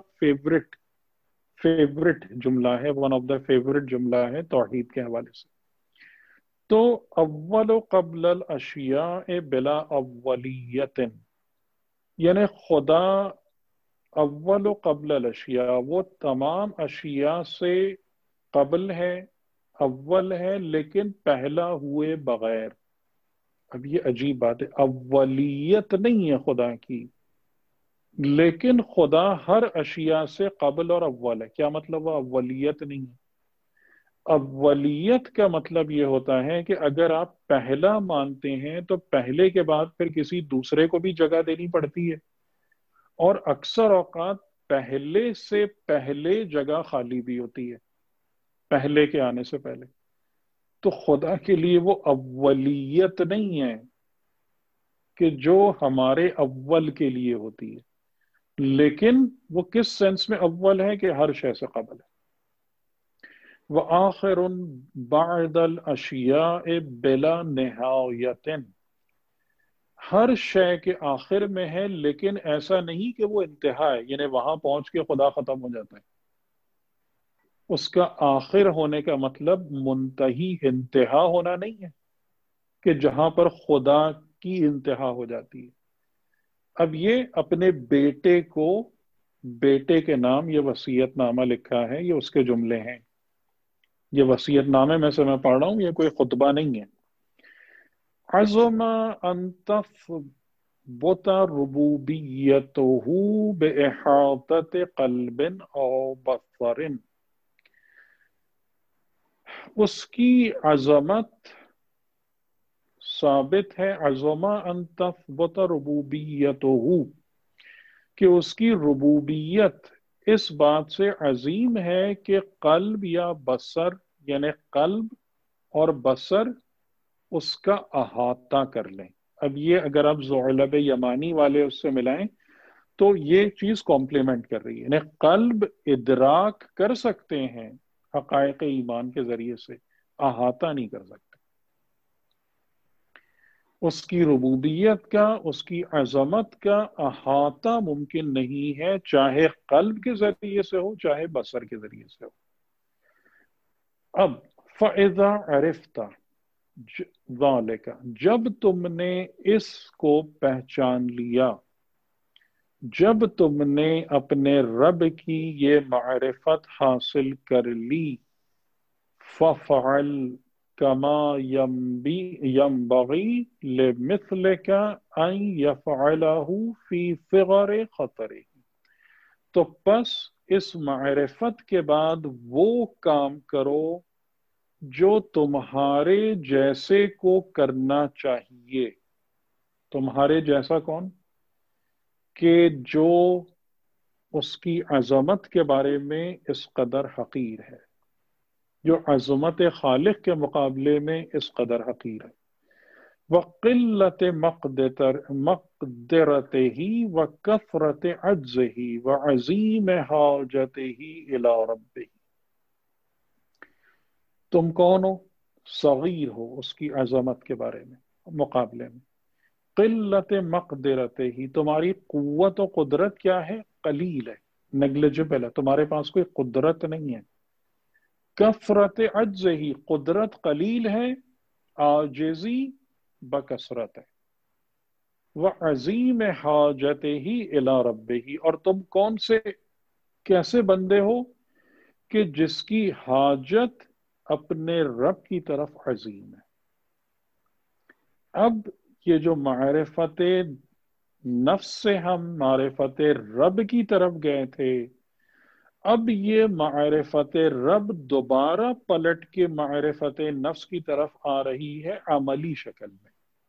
فیورٹ جملہ ہے، ون آف دا فیورٹ جملہ ہے توحید کے حوالے سے۔ تو اول قبل الاشیاء بلا اولیت، یعنی خدا اول قبل الاشیاء، وہ تمام اشیاء سے قبل ہے، اول ہے، لیکن پہلا ہوئے بغیر۔ اب یہ عجیب بات ہے، اولیت نہیں ہے خدا کی، لیکن خدا ہر اشیاء سے قبل اور اول ہے۔ کیا مطلب؟ وہ اولیت نہیں ہے۔ اولیت کا مطلب یہ ہوتا ہے کہ اگر آپ پہلا مانتے ہیں تو پہلے کے بعد پھر کسی دوسرے کو بھی جگہ دینی پڑتی ہے، اور اکثر اوقات پہلے سے پہلے جگہ خالی بھی ہوتی ہے، پہلے کے آنے سے پہلے۔ تو خدا کے لیے وہ اولیت نہیں ہے کہ جو ہمارے اول کے لیے ہوتی ہے، لیکن وہ کس سینس میں اول ہے کہ ہر شے سے قبل ہے۔ وآخر بعد الاشیاء بلا نہایت، ہر شے کے آخر میں ہے، لیکن ایسا نہیں کہ وہ انتہا ہے، یعنی وہاں پہنچ کے خدا ختم ہو جاتا ہے۔ اس کا آخر ہونے کا مطلب منتہی، انتہا ہونا نہیں ہے کہ جہاں پر خدا کی انتہا ہو جاتی ہے۔ اب یہ اپنے بیٹے کو، بیٹے کے نام یہ وصیت نامہ لکھا ہے، یہ اس کے جملے ہیں، یہ وصیت نامے میں سے میں پڑھ رہا ہوں، یہ کوئی خطبہ نہیں ہے۔ عظم ان تثبت ربوبیتہ بإحاطۃ قلب او بصر، اس کی عظمت ثابت ہے، عظم ان تثبت ربوبیتہ، کہ اس کی ربوبیت اس بات سے عظیم ہے کہ قلب یا بصر، یعنی قلب اور بصر اس کا احاطہ کر لیں۔ اب یہ اگر آپ زعلب یمانی والے اس سے ملائیں تو یہ چیز کمپلیمنٹ کر رہی ہے، یعنی قلب ادراک کر سکتے ہیں حقائق ایمان کے ذریعے سے، احاطہ نہیں کر سکتے۔ اس کی ربوبیت کا، اس کی عظمت کا احاطہ ممکن نہیں ہے، چاہے قلب کے ذریعے سے ہو، چاہے بصر کے ذریعے سے ہو۔ اب فَإِذَا عَرِفْتَ ذَلِكَ، جب تم نے اس کو پہچان لیا، جب تم نے اپنے رب کی یہ معرفت حاصل کر لی، فَفْعَلْ كَمَا يَنبَغِي لِمِثْلِكَ أَن يَفْعَلَهُ فِي صِغَرِ خَطَرِهِ، تو پس اس معرفت کے بعد وہ کام کرو جو تمہارے جیسے کو کرنا چاہیے۔ تمہارے جیسا کون؟ کہ جو اس کی عظمت کے بارے میں اس قدر حقیر ہے، جو عظمت خالق کے مقابلے میں اس قدر حقیر ہے۔ وَقِلَّةِ مَقْدِرَتِهِ وَكَثْرَةِ عَجْزِهِ وَعَظِيمِ حَاجَتِهِ إِلَى رَبِّهِ، تم کون ہو؟ صغیر ہو اس کی عظمت کے بارے میں مقابلے میں۔ قلت مقدرتہ، تمہاری قوت و قدرت کیا ہے؟ قلیل ہے، نیگلیجبل ہے، تمہارے پاس کوئی قدرت نہیں ہے۔ کثرت عجزہ، قدرت قلیل ہے، عاجزی بکثرت ہے۔ وعظیم حاجتہ الی ربہ، اور تم کون سے کیسے بندے ہو کہ جس کی حاجت اپنے رب کی طرف عظیم ہے۔ اب یہ جو معرفت نفس سے ہم معرفت رب کی طرف گئے تھے، اب یہ معرفت رب دوبارہ پلٹ کے معرفت نفس کی طرف آ رہی ہے عملی شکل میں۔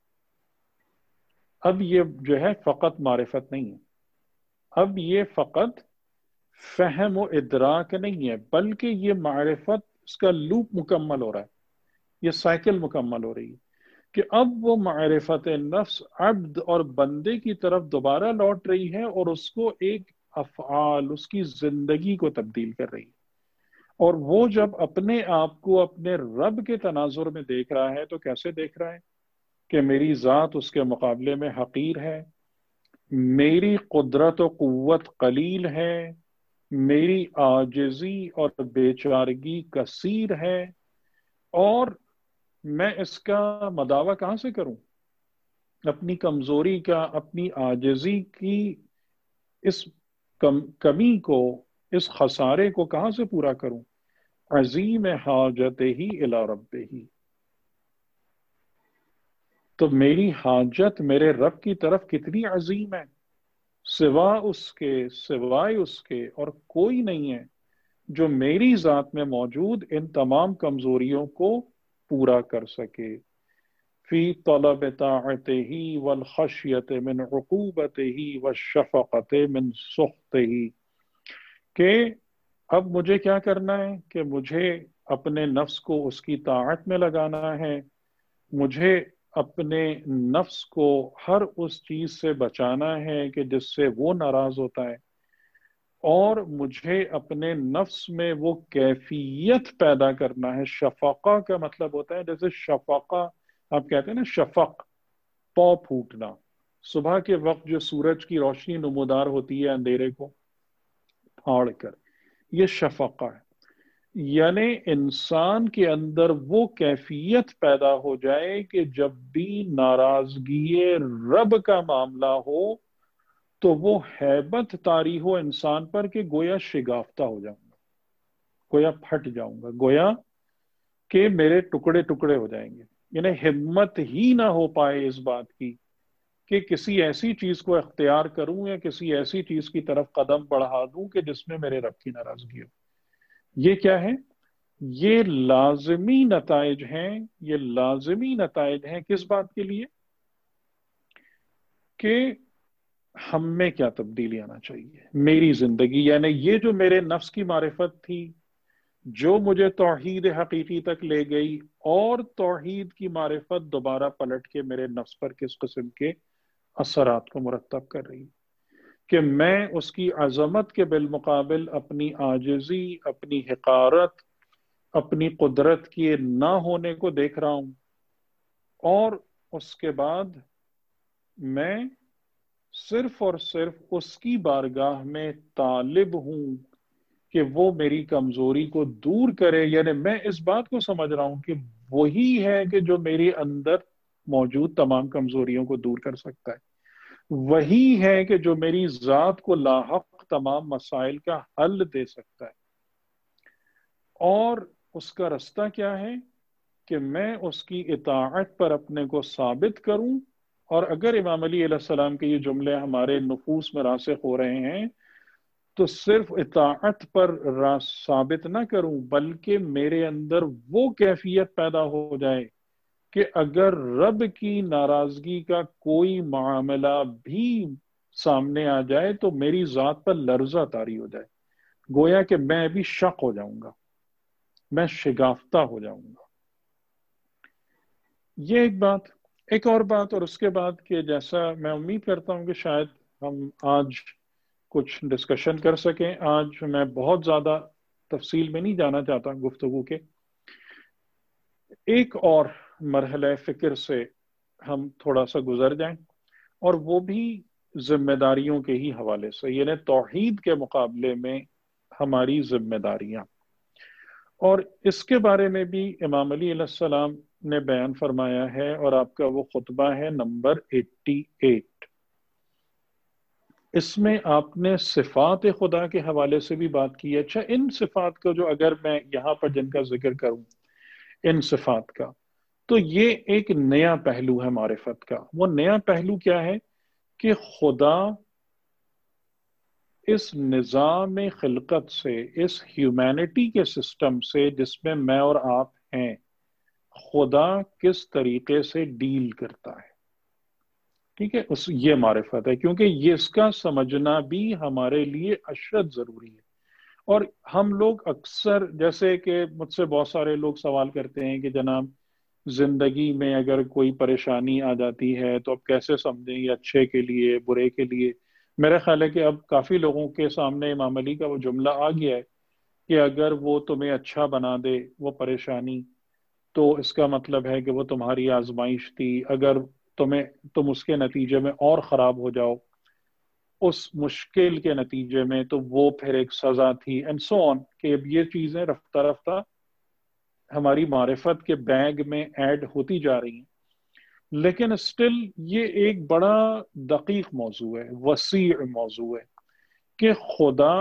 اب یہ جو ہے فقط معرفت نہیں ہے، اب یہ فقط فہم و ادراک نہیں ہے، بلکہ یہ معرفت، اس کا لوپ مکمل ہو رہا ہے، یہ سائیکل مکمل ہو رہی ہے کہ اب وہ معرفت نفس عبد اور بندے کی طرف دوبارہ لوٹ رہی ہے، اور اس کو ایک افعال، اس کی زندگی کو تبدیل کر رہی ہے۔ اور وہ جب اپنے آپ کو اپنے رب کے تناظر میں دیکھ رہا ہے تو کیسے دیکھ رہا ہے کہ میری ذات اس کے مقابلے میں حقیر ہے، میری قدرت و قوت قلیل ہے، میری عاجزی اور بیچارگی کثیر ہے، اور میں اس کا مداوع کہاں سے کروں؟ اپنی کمزوری کا، اپنی عاجزی کی اس کمی کو، اس خسارے کو کہاں سے پورا کروں؟ عظیم حاجت ہی الی رب ہی، تو میری حاجت میرے رب کی طرف کتنی عظیم ہے، سوائے اس کے اور کوئی نہیں ہے جو میری ذات میں موجود ان تمام کمزوریوں کو پورا کر سکے۔ فی طلب طاعتہ والخشیت من عقوبتہ والشفقت من سخطہ، کہ اب مجھے کیا کرنا ہے کہ مجھے اپنے نفس کو اس کی طاعت میں لگانا ہے، مجھے اپنے نفس کو ہر اس چیز سے بچانا ہے کہ جس سے وہ ناراض ہوتا ہے، اور مجھے اپنے نفس میں وہ کیفیت پیدا کرنا ہے۔ شفقہ کا مطلب ہوتا ہے، جیسے شفقہ آپ کہتے ہیں نا، شفق پاؤ پھوٹنا، صبح کے وقت جو سورج کی روشنی نمودار ہوتی ہے اندھیرے کو پھاڑ کر، یہ شفقہ ہے۔ یعنی انسان کے اندر وہ کیفیت پیدا ہو جائے کہ جب بھی ناراضگی رب کا معاملہ ہو تو وہ ہیبت طاری ہو انسان پر کہ گویا شگافتہ ہو جاؤں گا، گویا پھٹ جاؤں گا، گویا کہ میرے ٹکڑے ٹکڑے ہو جائیں گے۔ یعنی ہمت ہی نہ ہو پائے اس بات کی کہ کسی ایسی چیز کو اختیار کروں یا کسی ایسی چیز کی طرف قدم بڑھا دوں کہ جس میں میرے رب کی ناراضگی ہو۔ یہ کیا ہے؟ یہ لازمی نتائج ہیں، یہ لازمی نتائج ہیں کس بات کے لیے؟ کہ ہم میں کیا تبدیلی آنا چاہیے میری زندگی، یعنی یہ جو میرے نفس کی معرفت تھی جو مجھے توحید حقیقی تک لے گئی، اور توحید کی معرفت دوبارہ پلٹ کے میرے نفس پر کس قسم کے اثرات کو مرتب کر رہی، کہ میں اس کی عظمت کے بالمقابل اپنی عاجزی، اپنی حقارت، اپنی قدرت کے نہ ہونے کو دیکھ رہا ہوں، اور اس کے بعد میں صرف اور صرف اس کی بارگاہ میں طالب ہوں کہ وہ میری کمزوری کو دور کرے۔ یعنی میں اس بات کو سمجھ رہا ہوں کہ وہی ہے کہ جو میرے اندر موجود تمام کمزوریوں کو دور کر سکتا ہے، وہی ہے کہ جو میری ذات کو لاحق تمام مسائل کا حل دے سکتا ہے۔ اور اس کا رستہ کیا ہے کہ میں اس کی اطاعت پر اپنے کو ثابت کروں، اور اگر امام علی علیہ السلام کے یہ جملے ہمارے نفوس میں راسخ ہو رہے ہیں تو صرف اطاعت پر ثابت نہ کروں، بلکہ میرے اندر وہ کیفیت پیدا ہو جائے کہ اگر رب کی ناراضگی کا کوئی معاملہ بھی سامنے آ جائے تو میری ذات پر لرزہ طاری ہو جائے، گویا کہ میں بھی شق ہو جاؤں گا، میں شگافتہ ہو جاؤں گا۔ یہ ایک بات۔ ایک اور بات، اور اس کے بعد کہ جیسا میں امید کرتا ہوں کہ شاید ہم آج کچھ ڈسکشن کر سکیں، آج میں بہت زیادہ تفصیل میں نہیں جانا چاہتا گفتگو کے، ایک اور مرحلہ فکر سے ہم تھوڑا سا گزر جائیں، اور وہ بھی ذمہ داریوں کے ہی حوالے سے، یعنی توحید کے مقابلے میں ہماری ذمہ داریاں۔ اور اس کے بارے میں بھی امام علی علیہ السلام نے بیان فرمایا ہے، اور آپ کا وہ خطبہ ہے نمبر 88۔ اس میں آپ نے صفات خدا کے حوالے سے بھی بات کی ہے۔ اچھا، ان صفات کو جو اگر میں یہاں پر جن کا ذکر کروں، ان صفات کا، تو یہ ایک نیا پہلو ہے معرفت کا۔ وہ نیا پہلو کیا ہے کہ خدا اس نظام خلقت سے، اس ہیومینٹی کے سسٹم سے جس میں میں اور آپ ہیں، خدا کس طریقے سے ڈیل کرتا ہے، ٹھیک ہے، یہ معرفت ہے، کیونکہ یہ اس کا سمجھنا بھی ہمارے لیے اشد ضروری ہے۔ اور ہم لوگ اکثر، جیسے کہ مجھ سے بہت سارے لوگ سوال کرتے ہیں کہ جناب زندگی میں اگر کوئی پریشانی آ جاتی ہے تو اب کیسے سمجھیں، یہ اچھے کے لیے برے کے لیے؟ میرا خیال ہے کہ اب کافی لوگوں کے سامنے امام علی کا وہ جملہ آ گیا ہے کہ اگر وہ تمہیں اچھا بنا دے وہ پریشانی، تو اس کا مطلب ہے کہ وہ تمہاری آزمائش تھی، اگر تم اس کے نتیجے میں اور خراب ہو جاؤ اس مشکل کے نتیجے میں، تو وہ پھر ایک سزا تھی اینڈ سو آن، کہ اب یہ چیزیں رفتہ رفتہ ہماری معرفت کے بیگ میں ایڈ ہوتی جا رہی ہیں۔ لیکن اسٹل یہ ایک بڑا دقیق موضوع ہے، وسیع موضوع ہے کہ خدا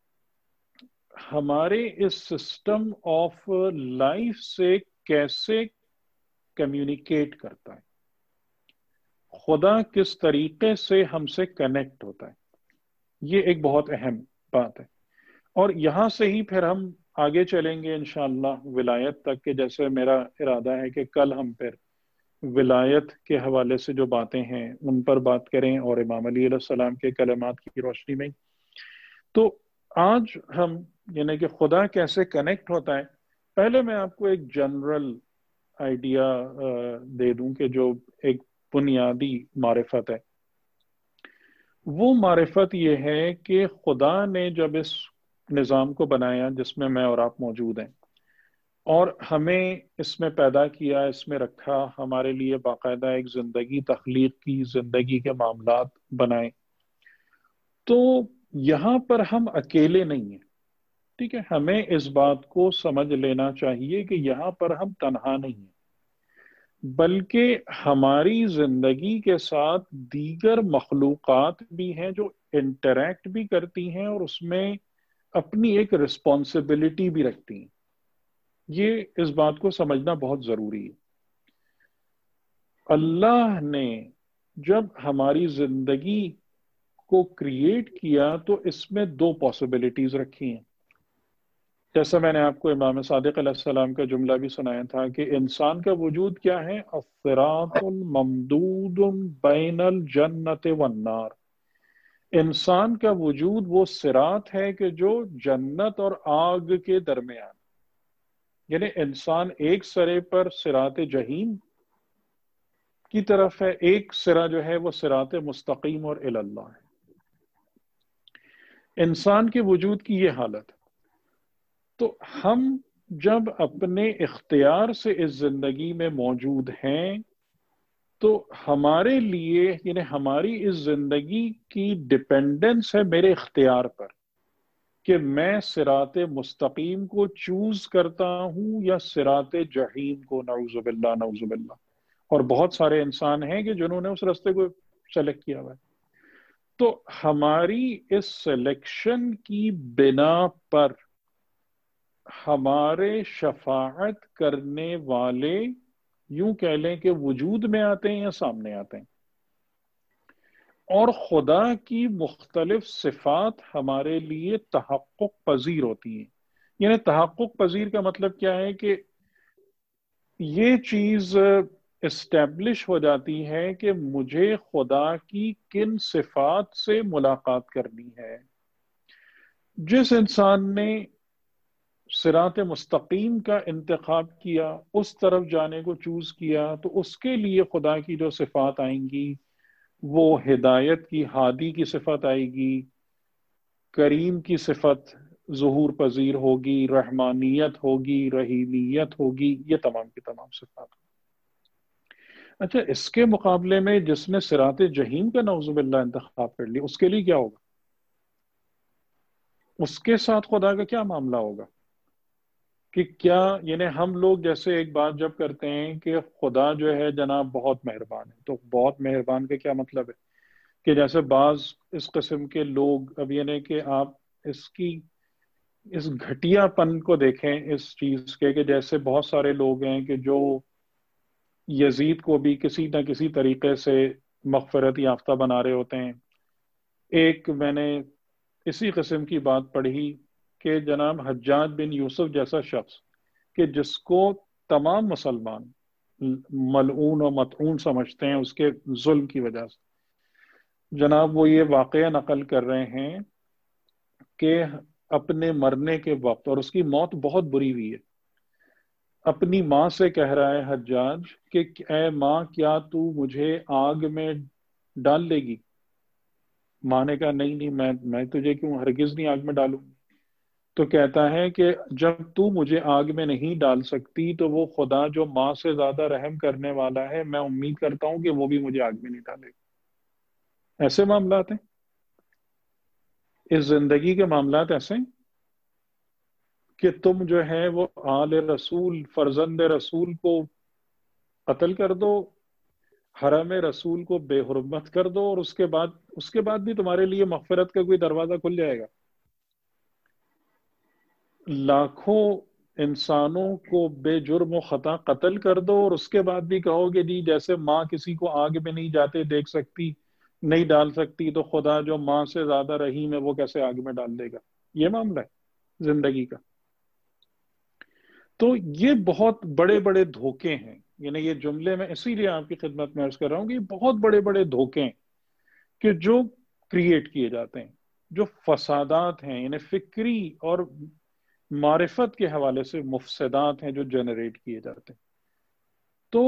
ہمارے اس سسٹم آف لائف سے کیسے کمیونیکیٹ کرتا ہے، خدا کس طریقے سے ہم سے کنیکٹ ہوتا ہے، یہ ایک بہت اہم بات ہے۔ اور یہاں سے ہی پھر ہم آگے چلیں گے انشاءاللہ ولایت تک، کہ جیسے میرا ارادہ ہے کہ کل ہم پھر ولایت کے حوالے سے جو باتیں ہیں ان پر بات کریں، اور امام علی علیہ السلام کے کلمات کی روشنی میں۔ تو آج ہم یعنی کہ خدا کیسے کنیکٹ ہوتا ہے، پہلے میں آپ کو ایک جنرل آئیڈیا دے دوں کہ جو ایک بنیادی معرفت ہے، وہ معرفت یہ ہے کہ خدا نے جب اس نظام کو بنایا جس میں میں اور آپ موجود ہیں، اور ہمیں اس میں پیدا کیا، اس میں رکھا، ہمارے لیے باقاعدہ ایک زندگی تخلیق کی، زندگی کے معاملات بنائے، تو یہاں پر ہم اکیلے نہیں ہیں، ٹھیک ہے؟ ہمیں اس بات کو سمجھ لینا چاہیے کہ یہاں پر ہم تنہا نہیں ہیں، بلکہ ہماری زندگی کے ساتھ دیگر مخلوقات بھی ہیں جو انٹریکٹ بھی کرتی ہیں اور اس میں اپنی ایک رسپانسبلٹی بھی رکھتی ہیں۔ یہ اس بات کو سمجھنا بہت ضروری ہے۔ اللہ نے جب ہماری زندگی کو کریٹ کیا تو اس میں دو پاسبلٹیز رکھی ہیں، جیسا میں نے آپ کو امام صادق علیہ السلام کا جملہ بھی سنایا تھا کہ انسان کا وجود کیا ہے، الصراط الممدود بین الجنت والنار، انسان کا وجود وہ صراط ہے کہ جو جنت اور آگ کے درمیان، یعنی انسان ایک سرے پر صراط جہیم کی طرف ہے، ایک سرا جو ہے وہ صراط مستقیم اور الی اللہ ہے۔ انسان کے وجود کی یہ حالت، تو ہم جب اپنے اختیار سے اس زندگی میں موجود ہیں تو ہمارے لیے یعنی ہماری اس زندگی کی ڈپینڈنس ہے میرے اختیار پر، کہ میں صراط مستقیم کو چوز کرتا ہوں یا صراط جحیم کو، نعوذ باللہ نعوذ باللہ۔ اور بہت سارے انسان ہیں کہ جنہوں نے اس راستے کو سلیکٹ کیا ہوا ہے۔ تو ہماری اس سلیکشن کی بنا پر ہمارے شفاعت کرنے والے یوں کہہ لیں کہ وجود میں آتے ہیں یا سامنے آتے ہیں، اور خدا کی مختلف صفات ہمارے لیے تحقق پذیر ہوتی ہیں۔ یعنی تحقق پذیر کا مطلب کیا ہے کہ یہ چیز اسٹیبلش ہو جاتی ہے کہ مجھے خدا کی کن صفات سے ملاقات کرنی ہے۔ جس انسان نے صراط مستقیم کا انتخاب کیا، اس طرف جانے کو چوز کیا، تو اس کے لیے خدا کی جو صفات آئیں گی وہ ہدایت کی، ہادی کی صفت آئے گی، کریم کی صفت ظہور پذیر ہوگی، رحمانیت ہوگی، رحیمیت ہوگی، یہ تمام کی تمام صفات۔ اچھا، اس کے مقابلے میں جس نے صراط جہیم کا نعوذ باللہ انتخاب کر لیا، اس کے لیے کیا ہوگا؟ اس کے ساتھ خدا کا کیا معاملہ ہوگا؟ کہ کیا یعنی ہم لوگ جیسے ایک بات جب کرتے ہیں کہ خدا جو ہے جناب بہت مہربان ہے، تو بہت مہربان کا کیا مطلب ہے؟ کہ جیسے بعض اس قسم کے لوگ، اب یعنی کہ آپ اس کی اس گھٹیا پن کو دیکھیں اس چیز کے، کہ جیسے بہت سارے لوگ ہیں کہ جو یزید کو بھی کسی نہ کسی طریقے سے مغفرت یافتہ بنا رہے ہوتے ہیں۔ ایک میں نے اسی قسم کی بات پڑھی کہ جناب حجاج بن یوسف جیسا شخص کہ جس کو تمام مسلمان ملعون و مطعون سمجھتے ہیں اس کے ظلم کی وجہ سے، جناب وہ یہ واقعہ نقل کر رہے ہیں کہ اپنے مرنے کے وقت، اور اس کی موت بہت بری ہوئی ہے، اپنی ماں سے کہہ رہا ہے حجاج کہ اے ماں، کیا تو مجھے آگ میں ڈال لے گی؟ ماں نے کہا نہیں نہیں، میں تجھے کیوں، ہرگز نہیں آگ میں ڈالوں گی۔ تو کہتا ہے کہ جب تو مجھے آگ میں نہیں ڈال سکتی تو وہ خدا جو ماں سے زیادہ رحم کرنے والا ہے، میں امید کرتا ہوں کہ وہ بھی مجھے آگ میں نہیں ڈالے گا۔ ایسے معاملات ہیں، اس زندگی کے معاملات ایسے ہیں کہ تم جو ہے وہ آل رسول، فرزند رسول کو قتل کر دو، حرم رسول کو بے حرمت کر دو، اور اس کے بعد بھی تمہارے لیے مغفرت کا کوئی دروازہ کھل جائے گا؟ لاکھوں انسانوں کو بے جرم و خطا قتل کر دو، اور اس کے بعد بھی کہو گے جی جیسے ماں کسی کو آگ میں نہیں جاتے دیکھ سکتی، نہیں ڈال سکتی، تو خدا جو ماں سے زیادہ رحیم ہے وہ کیسے آگ میں ڈال دے گا؟ یہ معاملہ ہے زندگی کا۔ تو یہ بہت بڑے بڑے دھوکے ہیں، یعنی یہ جملے میں اسی لیے آپ کی خدمت میں عرض کر رہا ہوں کہ یہ بہت بڑے بڑے دھوکے ہیں کہ جو کریٹ کیے جاتے ہیں، جو فسادات ہیں، یعنی فکری اور معرفت کے حوالے سے مفسدات ہیں جو جنریٹ کیے جاتے ہیں۔ تو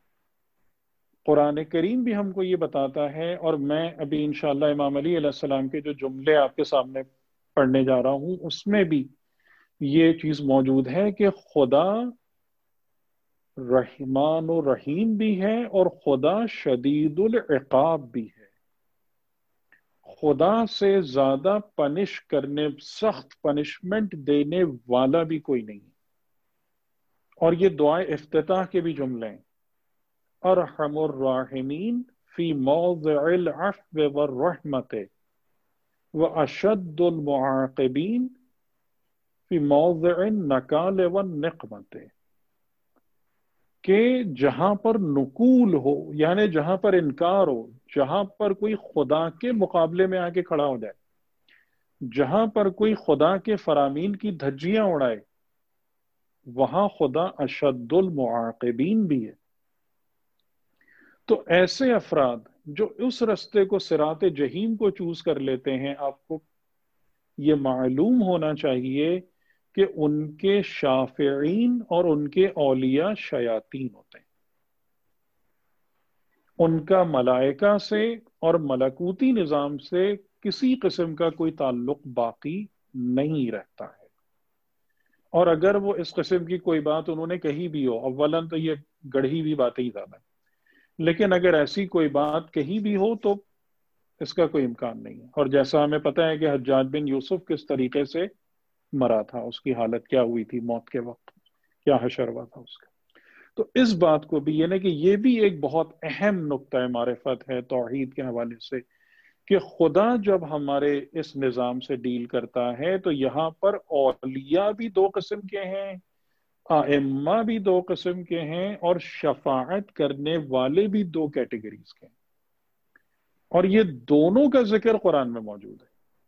قرآن کریم بھی ہم کو یہ بتاتا ہے، اور میں ابھی انشاءاللہ امام علی علیہ السلام کے جو جملے آپ کے سامنے پڑھنے جا رہا ہوں اس میں بھی یہ چیز موجود ہے کہ خدا رحمان و رحیم بھی ہے، اور خدا شدید العقاب بھی ہے۔ خدا سے زیادہ پنش کرنے، سخت پنشمنٹ دینے والا بھی کوئی نہیں۔ اور یہ دعائے افتتاح کے بھی جملے ہیں، ارحم الراحمین فی موضع العفو والرحمت واشد المعاقبین فی موضع النکال والنقمت، کہ جہاں پر نکول ہو یعنی جہاں پر انکار ہو، جہاں پر کوئی خدا کے مقابلے میں آ کے کھڑا ہو جائے، جہاں پر کوئی خدا کے فرامین کی دھجیاں اڑائے، وہاں خدا اشد المعاقبین بھی ہے۔ تو ایسے افراد جو اس رستے کو، صراط جہیم کو چوز کر لیتے ہیں، آپ کو یہ معلوم ہونا چاہیے کہ ان کے شافعین اور ان کے اولیاء شیاطین ہوتے ہیں۔ ان کا ملائکہ سے اور ملکوتی نظام سے کسی قسم کا کوئی تعلق باقی نہیں رہتا ہے۔ اور اگر وہ اس قسم کی کوئی بات انہوں نے کہی بھی ہو، اولاً تو یہ گڑھی ہوئی باتیں ہی زیادہ ہیں، لیکن اگر ایسی کوئی بات کہی بھی ہو تو اس کا کوئی امکان نہیں ہے۔ اور جیسا ہمیں پتہ ہے کہ حجاج بن یوسف کس طریقے سے مرا تھا، اس کی حالت کیا ہوئی تھی موت کے وقت، کیا حشر ہوا تھا اس کا۔ تو اس بات کو بھی یعنی کہ یہ بھی ایک بہت اہم نقطہ معرفت ہے توحید کے حوالے سے، کہ خدا جب ہمارے اس نظام سے ڈیل کرتا ہے تو یہاں پر اولیاء بھی دو قسم کے ہیں، ائمہ بھی دو قسم کے ہیں، اور شفاعت کرنے والے بھی دو کیٹیگریز کے ہیں، اور یہ دونوں کا ذکر قرآن میں موجود ہے۔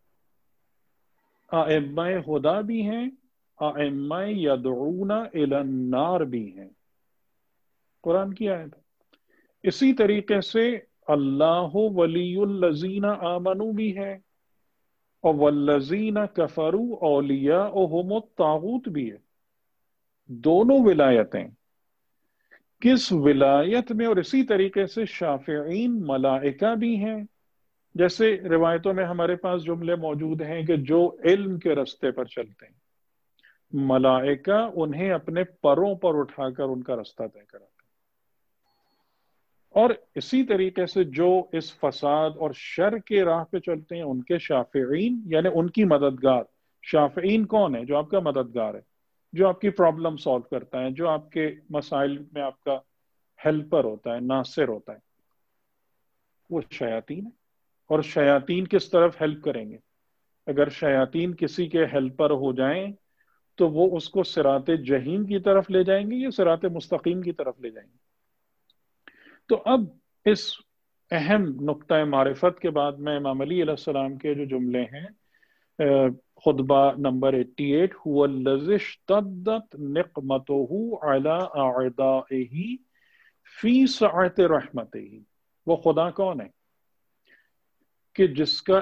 ائمہ ہدا بھی ہیں، ائمہ یدعون الی النار بھی ہیں، قرآن کی آیت ہے۔ اسی طریقے سے اللہ ولی الذین آمنوا بھی ہے، اور والذین کفروا اولیاؤہم الطاغوت بھی ہے۔ دونوں ولایتیں کس ولایت میں، اور اسی طریقے سے شافعین ملائکہ بھی ہیں، جیسے روایتوں میں ہمارے پاس جملے موجود ہیں کہ جو علم کے رستے پر چلتے ہیں، ملائکہ انہیں اپنے پروں پر اٹھا کر ان کا رستہ طے کراتے ہیں۔ اور اسی طریقے سے جو اس فساد اور شر کے راہ پہ چلتے ہیں، ان کے شافعین یعنی ان کی مددگار۔ شافعین کون ہے؟ جو آپ کا مددگار ہے، جو آپ کی پرابلم سالو کرتا ہے، جو آپ کے مسائل میں آپ کا ہیلپر ہوتا ہے، ناصر ہوتا ہے، وہ شیاطین ہے۔ اور شیاطین کس طرف ہیلپ کریں گے؟ اگر شیاطین کسی کے ہیلپر ہو جائیں تو وہ اس کو صراط جہیم کی طرف لے جائیں گے یا صراط مستقیم کی طرف لے جائیں گے؟ تو اب اس اہم نقطہ معرفت کے بعد میں امام علی علیہ السلام کے جو جملے ہیں، خطبہ نمبر 88، هو الذی اشتدت نقمته علی اعدائه فی سعۃ رحمتہ، وہ خدا کون ہے کہ جس کا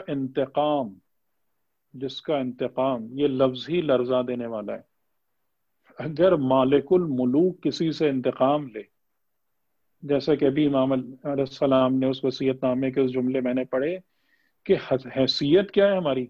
انتقام یہ لفظ ہی لرزا دینے والا ہے۔ اگر مالک الملوک کسی سے انتقام لے، جیسا کہ ابھی امام علیہ السلام نے اس وصیت نامے کے اس جملے میں نے پڑھے کہ حیثیت کیا ہے ہماری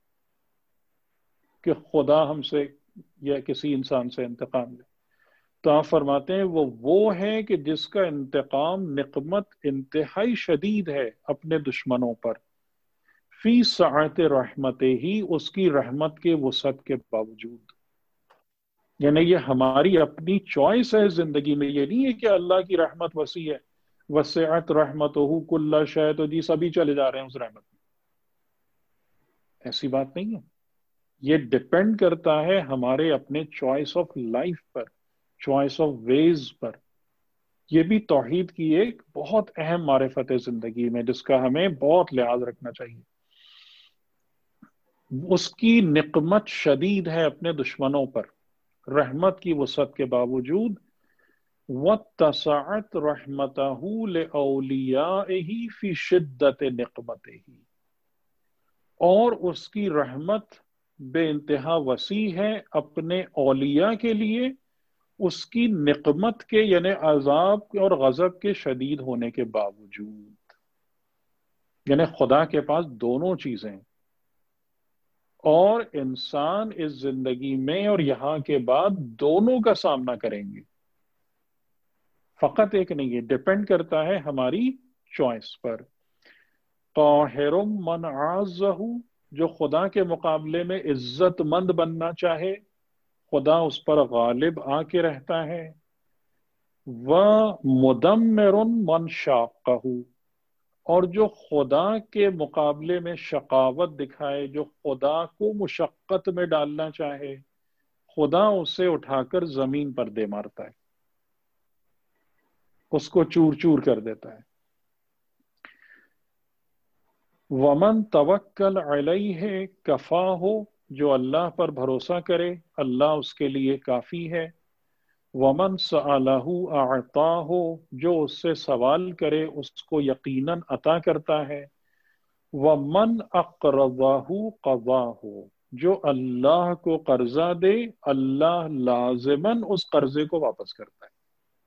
کہ خدا ہم سے یا کسی انسان سے انتقام لے؟ تو آپ فرماتے ہیں وہ ہے کہ جس کا انتقام نقمت انتہائی شدید ہے اپنے دشمنوں پر، فی سعت رحمت ہی، اس کی رحمت کے وسعت کے باوجود۔ یعنی یہ ہماری اپنی چوائس ہے زندگی میں، یہ نہیں ہے کہ اللہ کی رحمت وسیع ہے، وسعت رحمتہ کل شے، تو جی سبھی چلے جا رہے ہیں اس رحمت میں، ایسی بات نہیں ہے۔ یہ ڈپینڈ کرتا ہے ہمارے اپنے چوائس آف لائف پر، چوائس آف ویز پر۔ یہ بھی توحید کی ایک بہت اہم معرفت ہے زندگی میں، جس کا ہمیں بہت لحاظ رکھنا چاہیے۔ اس کی نقمت شدید ہے اپنے دشمنوں پر، رحمت کی وسعت کے باوجود، وَاتَّسَعَتْ رَحْمَتَهُ لِأَوْلِيَائِهِ فِي شِدَّةِ نِقْمَتِهِ، اور اس کی رحمت بے انتہا وسیع ہے اپنے اولیاء کے لیے، اس کی نقمت کے یعنی عذاب اور غضب کے شدید ہونے کے باوجود۔ یعنی خدا کے پاس دونوں چیزیں، اور انسان اس زندگی میں اور یہاں کے بعد دونوں کا سامنا کریں گے، فقط ایک نہیں ہے، ڈپینڈ کرتا ہے ہماری چوائس پر۔ قاہر من عازہ، جو خدا کے مقابلے میں عزت مند بننا چاہے، خدا اس پر غالب آ کے رہتا ہے۔ وَمُدَمِّرٌ مَنْ شَاقَّهُ، اور جو خدا کے مقابلے میں شقاوت دکھائے، جو خدا کو مشقت میں ڈالنا چاہے، خدا اسے اٹھا کر زمین پر دے مارتا ہے، اس کو چور چور کر دیتا ہے۔ وَمَن تَوَکَّلَ عَلَیْہ کَفَاہُ، جو اللہ پر بھروسہ کرے اللہ اس کے لیے کافی ہے۔ وَمَن سَأَلَہُ أَعْطَاهُ، جو اس سے سوال کرے اس کو یقیناً عطا کرتا ہے۔ وَمَن أَقْرَضَهُ قَضَاهُ، جو اللہ کو قرضہ دے اللہ لازماً اس قرضے کو واپس کرتا ہے۔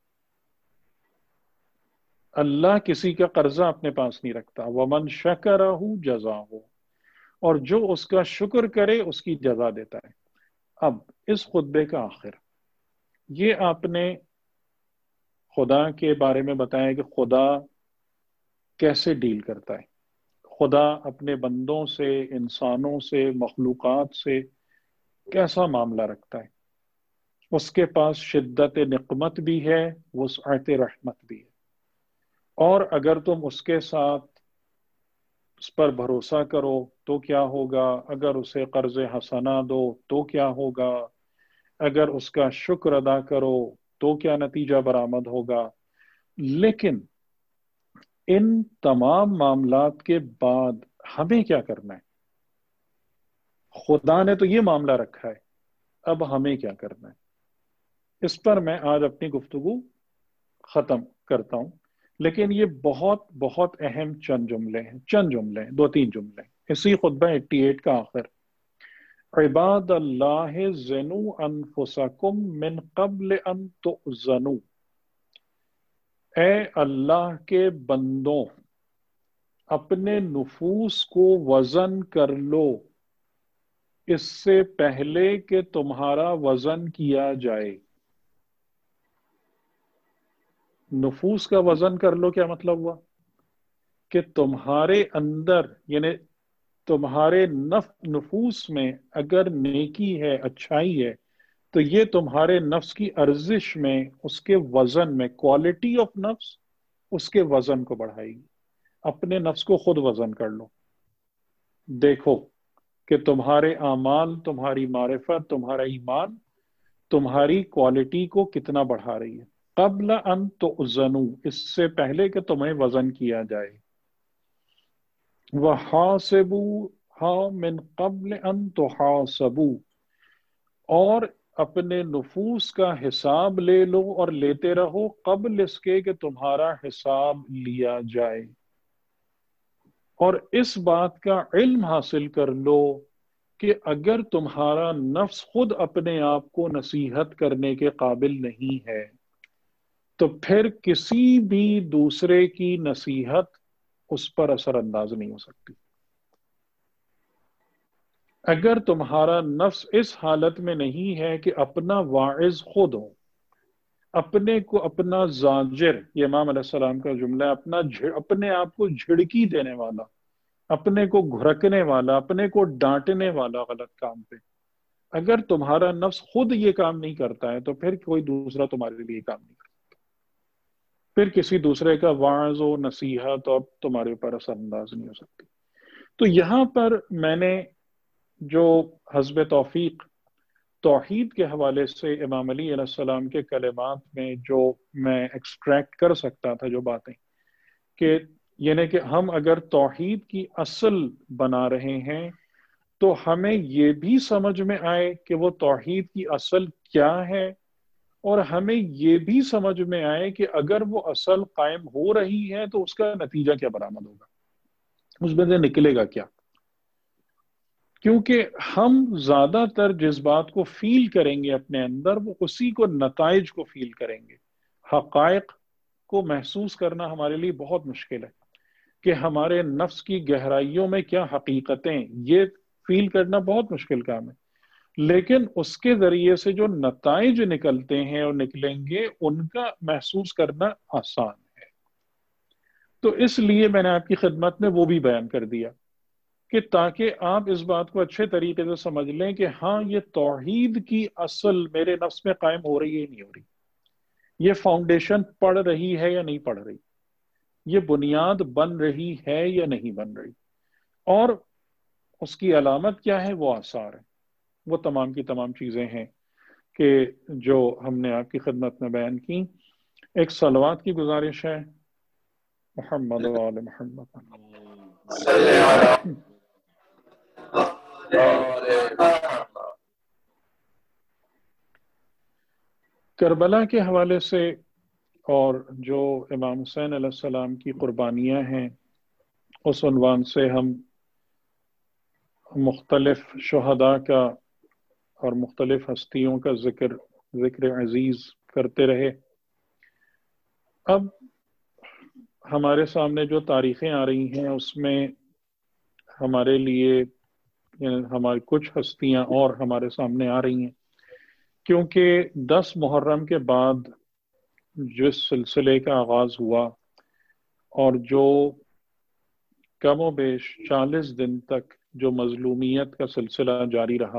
اللہ کسی کا قرضہ اپنے پاس نہیں رکھتا۔ وَمَن شَكَرَهُ جَزَاهُ، اور جو اس کا شکر کرے اس کی جزا دیتا ہے۔ اب اس خطبے کا آخر، یہ آپ نے خدا کے بارے میں بتایا کہ خدا کیسے ڈیل کرتا ہے، خدا اپنے بندوں سے، انسانوں سے، مخلوقات سے کیسا معاملہ رکھتا ہے۔ اس کے پاس شدت نقمت بھی ہے، وسعت رحمت بھی ہے، اور اگر تم اس کے ساتھ اس پر بھروسہ کرو تو کیا ہوگا، اگر اسے قرض حسنہ دو تو کیا ہوگا، اگر اس کا شکر ادا کرو تو کیا نتیجہ برآمد ہوگا۔ لیکن ان تمام معاملات کے بعد ہمیں کیا کرنا ہے؟ خدا نے تو یہ معاملہ رکھا ہے، اب ہمیں کیا کرنا ہے؟ اس پر میں آج اپنی گفتگو ختم کرتا ہوں، لیکن یہ بہت بہت اہم چند جملے ہیں، دو تین جملے اسی خطبہ 88 کا آخر۔ عباد اللہ زنوا انفسکم من قبل ان تؤذنوا، اے اللہ کے بندوں اپنے نفوس کو وزن کر لو اس سے پہلے کہ تمہارا وزن کیا جائے۔ نفوس کا وزن کر لو کیا مطلب ہوا؟ کہ تمہارے اندر یعنی تمہارے نفوس میں اگر نیکی ہے، اچھائی ہے، تو یہ تمہارے نفس کی ارزش میں، اس کے وزن میں، کوالٹی آف نفس اس کے وزن کو بڑھائے گی۔ اپنے نفس کو خود وزن کر لو، دیکھو کہ تمہارے اعمال، تمہاری معرفت، تمہارا ایمان تمہاری کوالٹی کو کتنا بڑھا رہی ہے۔ قبل ان تؤذنوا، اس سے پہلے کہ تمہیں وزن کیا جائے۔ وحاسبوها من قبل ان تحاسبوا، اور اپنے نفوس کا حساب لے لو اور لیتے رہو قبل اس کے کہ تمہارا حساب لیا جائے۔ اور اس بات کا علم حاصل کر لو کہ اگر تمہارا نفس خود اپنے آپ کو نصیحت کرنے کے قابل نہیں ہے تو پھر کسی بھی دوسرے کی نصیحت اس پر اثر انداز نہیں ہو سکتی۔ اگر تمہارا نفس اس حالت میں نہیں ہے کہ اپنا واعظ خود ہو، اپنے کو اپنا زاجر، یہ امام علیہ السلام کا جملہ ہے، اپنے آپ کو جھڑکی دینے والا، اپنے کو گھرکنے والا، اپنے کو ڈانٹنے والا غلط کام پہ، اگر تمہارا نفس خود یہ کام نہیں کرتا ہے تو پھر کوئی دوسرا تمہارے لیے کام نہیں کرتا، پھر کسی دوسرے کا وعظ و نصیحت اب تمہارے اوپر اثر انداز نہیں ہو سکتی۔ تو یہاں پر میں نے جو حسب توفیق توحید کے حوالے سے امام علی علیہ السلام کے کلمات میں جو میں ایکسٹریکٹ کر سکتا تھا جو باتیں، کہ یعنی کہ ہم اگر توحید کی اصل بنا رہے ہیں تو ہمیں یہ بھی سمجھ میں آئے کہ وہ توحید کی اصل کیا ہے، اور ہمیں یہ بھی سمجھ میں آئے کہ اگر وہ اصل قائم ہو رہی ہے تو اس کا نتیجہ کیا برآمد ہوگا، اس میں سے نکلے گا کیا۔ کیونکہ ہم زیادہ تر جس بات کو فیل کریں گے اپنے اندر، وہ اسی کو نتائج کو فیل کریں گے۔ حقائق کو محسوس کرنا ہمارے لیے بہت مشکل ہے کہ ہمارے نفس کی گہرائیوں میں کیا حقیقتیں، یہ فیل کرنا بہت مشکل کام ہے، لیکن اس کے ذریعے سے جو نتائج نکلتے ہیں اور نکلیں گے ان کا محسوس کرنا آسان ہے۔ تو اس لیے میں نے آپ کی خدمت میں وہ بھی بیان کر دیا کہ تاکہ آپ اس بات کو اچھے طریقے سے سمجھ لیں کہ ہاں یہ توحید کی اصل میرے نفس میں قائم ہو رہی ہے نہیں ہو رہی، یہ فاؤنڈیشن پڑ رہی ہے یا نہیں پڑ رہی، یہ بنیاد بن رہی ہے یا نہیں بن رہی، اور اس کی علامت کیا ہے، وہ آثار ہے، وہ تمام کی تمام چیزیں ہیں کہ جو ہم نے آپ کی خدمت میں بیان کی۔ ایک صلوات کی گزارش ہے، محمد و آل محمد۔ صلی علی محمد۔ کربلا کے حوالے سے اور جو امام حسین علیہ السلام کی قربانیاں ہیں، اس عنوان سے ہم مختلف شہداء کا اور مختلف ہستیوں کا ذکر عزیز کرتے رہے۔ اب ہمارے سامنے جو تاریخیں آ رہی ہیں اس میں ہمارے لیے یعنی ہماری کچھ ہستیاں اور ہمارے سامنے آ رہی ہیں، کیونکہ 10 محرم کے بعد جس سلسلے کا آغاز ہوا اور جو کم و بیش 40 دن تک جو مظلومیت کا سلسلہ جاری رہا،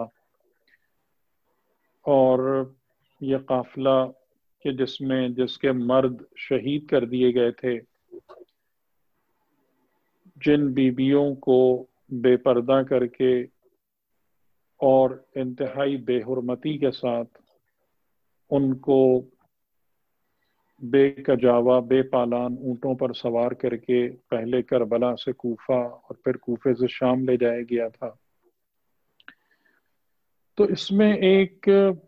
اور یہ قافلہ کہ جس کے مرد شہید کر دیے گئے تھے، جن بیویوں کو بے پردہ کر کے اور انتہائی بے حرمتی کے ساتھ ان کو بے کجاوا بے پالان اونٹوں پر سوار کر کے پہلے کربلا سے کوفہ اور پھر کوفے سے شام لے جایا گیا تھا، تو اس میں ایک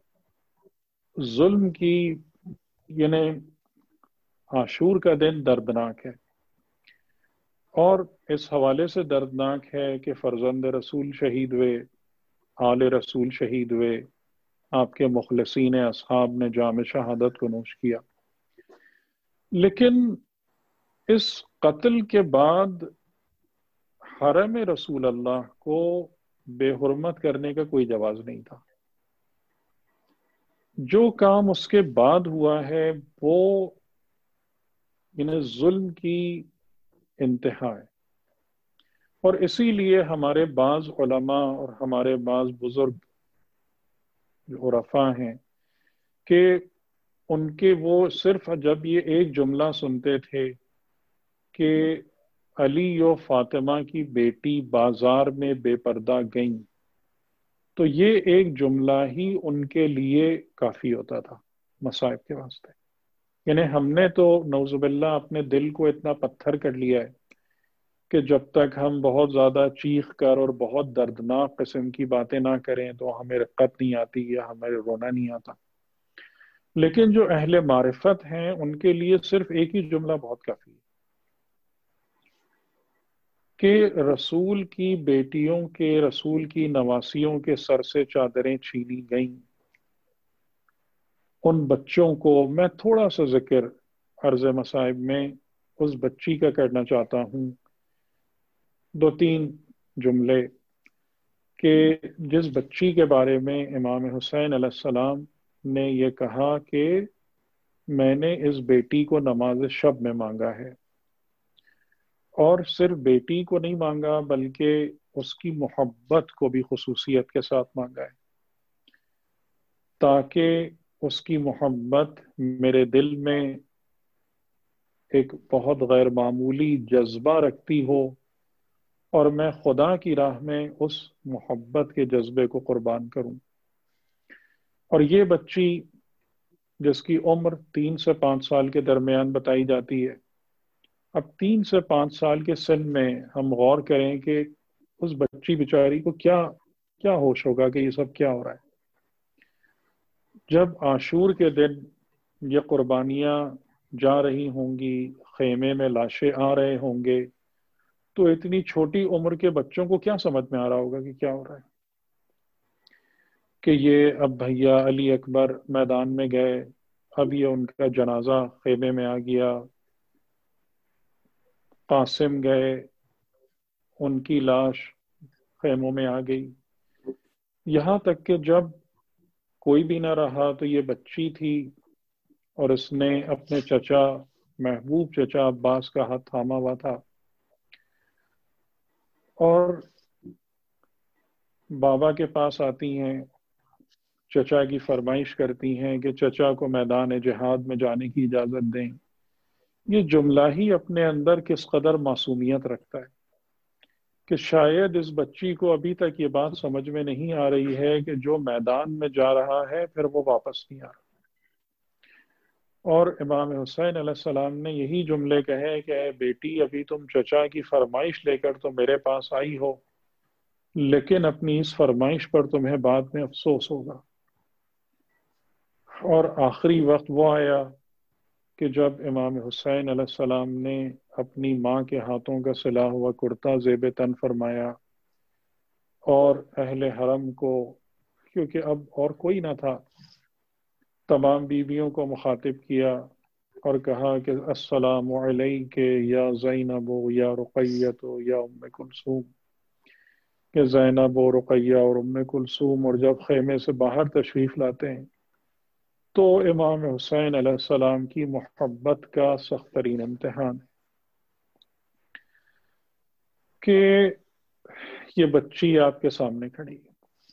ظلم کی یعنی عاشور کا دن دردناک ہے، اور اس حوالے سے دردناک ہے کہ فرزند رسول شہید ہوئے، آل رسول شہید ہوئے، آپ کے مخلصین اصحاب نے جام شہادت کو نوش کیا، لیکن اس قتل کے بعد حرم رسول اللہ کو بے حرمت کرنے کا کوئی جواز نہیں تھا۔ جو کام اس کے بعد ہوا ہے وہ ظلم کی انتہا ہے، اور اسی لیے ہمارے بعض علماء اور ہمارے بعض بزرگ جو عرفاء ہیں کہ ان کے وہ صرف جب یہ ایک جملہ سنتے تھے کہ علی و فاطمہ کی بیٹی بازار میں بے پردہ گئیں، تو یہ ایک جملہ ہی ان کے لیے کافی ہوتا تھا مصائب کے واسطے۔ یعنی ہم نے تو نعوذ باللہ اپنے دل کو اتنا پتھر کر لیا ہے کہ جب تک ہم بہت زیادہ چیخ کر اور بہت دردناک قسم کی باتیں نہ کریں تو ہمیں رقت نہیں آتی یا ہمیں رونا نہیں آتا، لیکن جو اہل معرفت ہیں ان کے لیے صرف ایک ہی جملہ بہت کافی ہے کہ رسول کی بیٹیوں کے، رسول کی نواسیوں کے سر سے چادریں چھینی گئیں۔ ان بچوں کو میں تھوڑا سا ذکر عرض مصائب میں اس بچی کا کرنا چاہتا ہوں، 2-3 جملے۔ کہ جس بچی کے بارے میں امام حسین علیہ السلام نے یہ کہا کہ میں نے اس بیٹی کو نماز شب میں مانگا ہے، اور صرف بیٹی کو نہیں مانگا بلکہ اس کی محبت کو بھی خصوصیت کے ساتھ مانگا ہے، تاکہ اس کی محبت میرے دل میں ایک بہت غیر معمولی جذبہ رکھتی ہو، اور میں خدا کی راہ میں اس محبت کے جذبے کو قربان کروں۔ اور یہ بچی جس کی عمر 3 سے 5 سال کے درمیان بتائی جاتی ہے، اب 3 سے 5 سال کے سن میں ہم غور کریں کہ اس بچی بیچاری کو کیا کیا ہوش ہوگا کہ یہ سب کیا ہو رہا ہے۔ جب عاشور کے دن یہ قربانیاں جا رہی ہوں گی، خیمے میں لاشیں آ رہے ہوں گے، تو اتنی چھوٹی عمر کے بچوں کو کیا سمجھ میں آ رہا ہوگا کہ کیا ہو رہا ہے، کہ یہ اب بھیا علی اکبر میدان میں گئے، اب یہ ان کا جنازہ خیمے میں آ گیا، قاسم گئے، ان کی لاش خیموں میں آ گئی، یہاں تک کہ جب کوئی بھی نہ رہا تو یہ بچی تھی، اور اس نے اپنے چچا محبوب چچا عباس کا ہاتھ تھاما ہوا تھا، اور بابا کے پاس آتی ہیں، چچا کی فرمائش کرتی ہیں کہ چچا کو میدان جہاد میں جانے کی اجازت دیں۔ یہ جملہ ہی اپنے اندر کس قدر معصومیت رکھتا ہے کہ شاید اس بچی کو ابھی تک یہ بات سمجھ میں نہیں آ رہی ہے کہ جو میدان میں جا رہا ہے پھر وہ واپس نہیں آ رہا۔ اور امام حسین علیہ السلام نے یہی جملے کہے کہ اے بیٹی، ابھی تم چچا کی فرمائش لے کر تو میرے پاس آئی ہو، لیکن اپنی اس فرمائش پر تمہیں بعد میں افسوس ہوگا۔ اور آخری وقت وہ آیا کہ جب امام حسین علیہ السلام نے اپنی ماں کے ہاتھوں کا سلا ہوا کرتا زیب تن فرمایا، اور اہل حرم کو، کیونکہ اب اور کوئی نہ تھا، تمام بیویوں کو مخاطب کیا اور کہا کہ السلام علیک یا زینب یا رقیت یا ام کلثوم، کہ زینب و رقیہ اور ام کلثوم، اور جب خیمے سے باہر تشریف لاتے ہیں تو امام حسین علیہ السلام کی محبت کا سخت ترین امتحان ہے کہ یہ بچی آپ کے سامنے کھڑی ہے۔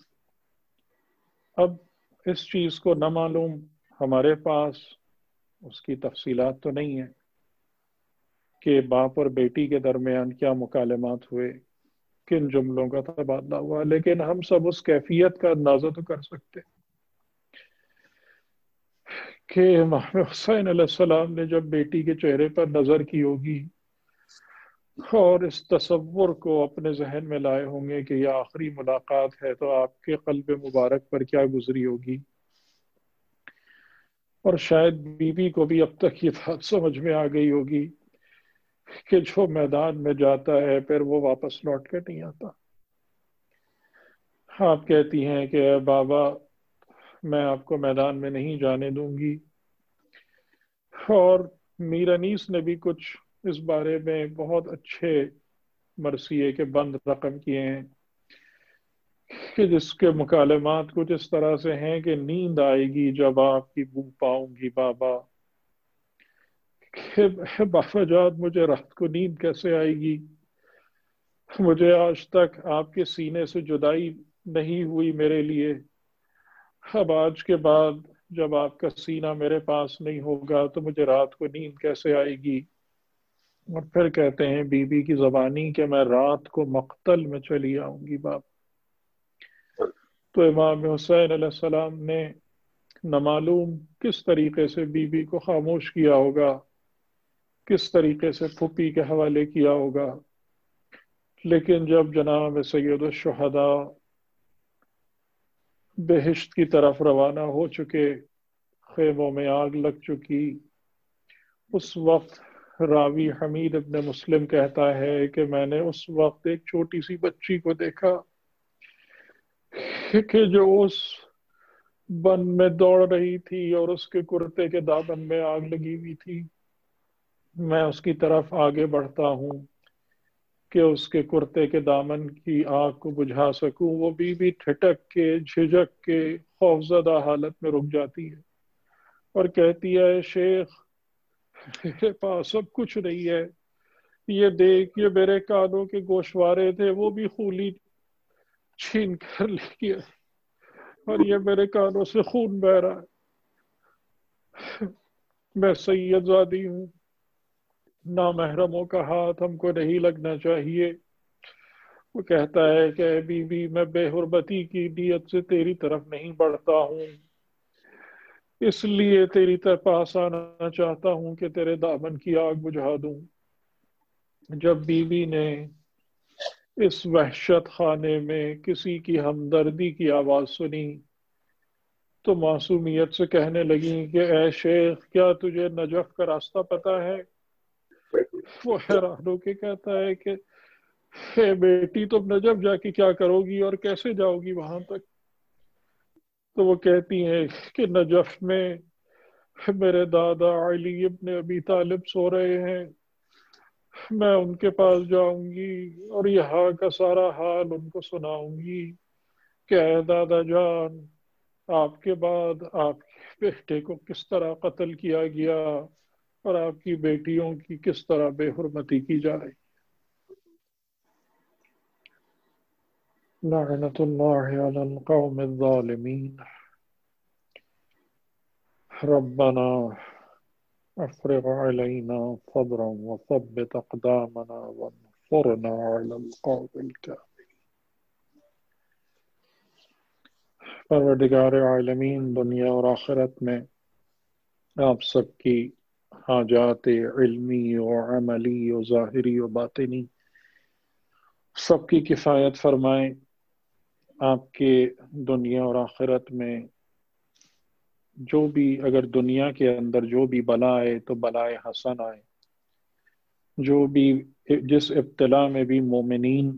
اب اس چیز کو نہ معلوم، ہمارے پاس اس کی تفصیلات تو نہیں ہیں کہ باپ اور بیٹی کے درمیان کیا مکالمات ہوئے، کن جملوں کا تبادلہ ہوا، لیکن ہم سب اس کیفیت کا اندازہ تو کر سکتے کہ امام حسین علیہ السلام نے جب بیٹی کے چہرے پر نظر کی ہوگی اور اس تصور کو اپنے ذہن میں لائے ہوں گے کہ یہ آخری ملاقات ہے، تو آپ کے قلب مبارک پر کیا گزری ہوگی۔ اور شاید بی بی کو بھی اب تک یہ بات سمجھ میں آ گئی ہوگی کہ جو میدان میں جاتا ہے پھر وہ واپس لوٹ کے نہیں آتا۔ آپ کہتی ہیں کہ اے بابا، میں آپ کو میدان میں نہیں جانے دوں گی، اور میر انیس نے بھی کچھ اس بارے میں بہت اچھے مرثیے کے بند رقم کیے ہیں کہ جس کے مکالمات کچھ اس طرح سے ہیں کہ نیند آئے گی جب آپ کی بو پاؤں گی بابا، کہ بابا جان مجھے رات کو نیند کیسے آئے گی، مجھے آج تک آپ کے سینے سے جدائی نہیں ہوئی میرے لیے، اب آج کے بعد جب آپ کا سینہ میرے پاس نہیں ہوگا تو مجھے رات کو نیند کیسے آئے گی۔ اور پھر کہتے ہیں بی بی کی زبانی کہ میں رات کو مقتل میں چلی آؤں گی باپ۔ تو امام حسین علیہ السلام نے نامعلوم کس طریقے سے بی بی کو خاموش کیا ہوگا، کس طریقے سے پھوپھی کے حوالے کیا ہوگا، لیکن جب جناب سید الشہداء بہشت کی طرف روانہ ہو چکے، خیموں میں آگ لگ چکی، اس وقت راوی حمید ابن مسلم کہتا ہے کہ میں نے اس وقت ایک چھوٹی سی بچی کو دیکھا کہ جو اس بن میں دوڑ رہی تھی اور اس کے کرتے کے دامن میں آگ لگی ہوئی تھی۔ میں اس کی طرف آگے بڑھتا ہوں کہ اس کے کرتے کے دامن کی آگ کو بجھا سکوں، وہ بیوی ٹھٹک کے، جھجک کے، خوفزدہ حالت میں رک جاتی ہے اور کہتی ہے شیخ میرے پاس سب کچھ نہیں ہے، یہ دیکھ یہ میرے کانوں کے گوشوارے تھے وہ بھی خولی چھین کر لے گیا اور یہ میرے کانوں سے خون بہ رہا ہے، میں سید زادی ہوں، نامحرموں کا ہاتھ ہم کو نہیں لگنا چاہیے۔ وہ کہتا ہے کہ اے بی بی میں بے حرمتی کی نیت سے تیری طرف نہیں بڑھتا ہوں، اس لیے تیری طرف پاس آنا چاہتا ہوں کہ تیرے دامن کی آگ بجھا دوں۔ جب بیوی نے اس وحشت خانے میں کسی کی ہمدردی کی آواز سنی تو معصومیت سے کہنے لگی کہ اے شیخ کیا تجھے نجف کا راستہ پتہ ہے؟ وہ حیران ہو کے کہتا ہے کہ اے بیٹی تم نجف جا کے کیا کرو گی اور کیسے جاؤ گی وہاں تک؟ تو وہ کہتی ہیں کہ نجف میں میرے دادا علی ابن ابی طالب سو رہے ہیں، میں ان کے پاس جاؤں گی اور یہاں کا سارا حال ان کو سناؤں گی کہ اے دادا جان، آپ کے بعد آپ کے بیٹے کو کس طرح قتل کیا گیا اور آپ کی بیٹیوں کی کس طرح بے حرمتی کی جا رہی۔ لعنت اللہ علی القوم الظالمین۔ ربنا افرغ علینا صبرا وثبت اقدامنا وانصرنا علی القوم الكافرین۔ پروردگار عالمین، دنیا اور آخرت میں آپ سب کی حاجات علمی و عملی و ظاہری و باطنی سب کی کفایت فرمائیں۔ آپ کے دنیا اور آخرت میں جو بھی، اگر دنیا کے اندر جو بھی بلا آئے تو بلائے حسن آئے، جو بھی جس ابتلا میں بھی مومنین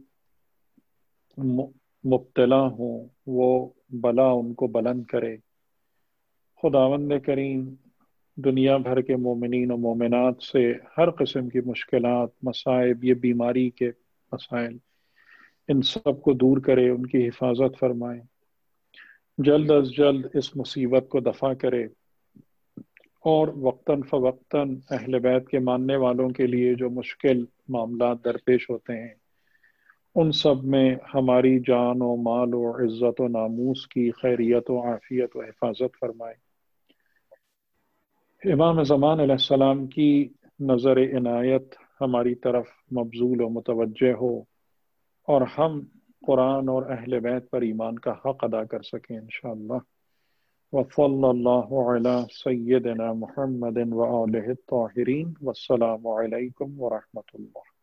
مبتلا ہوں وہ بلا ان کو بلند کرے۔ خداوند کریم دنیا بھر کے مومنین و مومنات سے ہر قسم کی مشکلات، مصائب، یہ بیماری کے مسائل، ان سب کو دور کرے، ان کی حفاظت فرمائے، جلد از جلد اس مصیبت کو دفع کرے، اور وقتاً فوقتاً اہل بیت کے ماننے والوں کے لیے جو مشکل معاملات درپیش ہوتے ہیں ان سب میں ہماری جان و مال و عزت و ناموس کی خیریت و عافیت و حفاظت فرمائے۔ امام زمان علیہ السلام کی نظر عنایت ہماری طرف مبذول و متوجہ ہو اور ہم قرآن اور اہل بیت پر ایمان کا حق ادا کر سکیں انشاءاللہ۔ وصلی اللہ علی سیدنا محمد وآلہ الطاہرین، والسلام علیکم ورحمۃ اللہ۔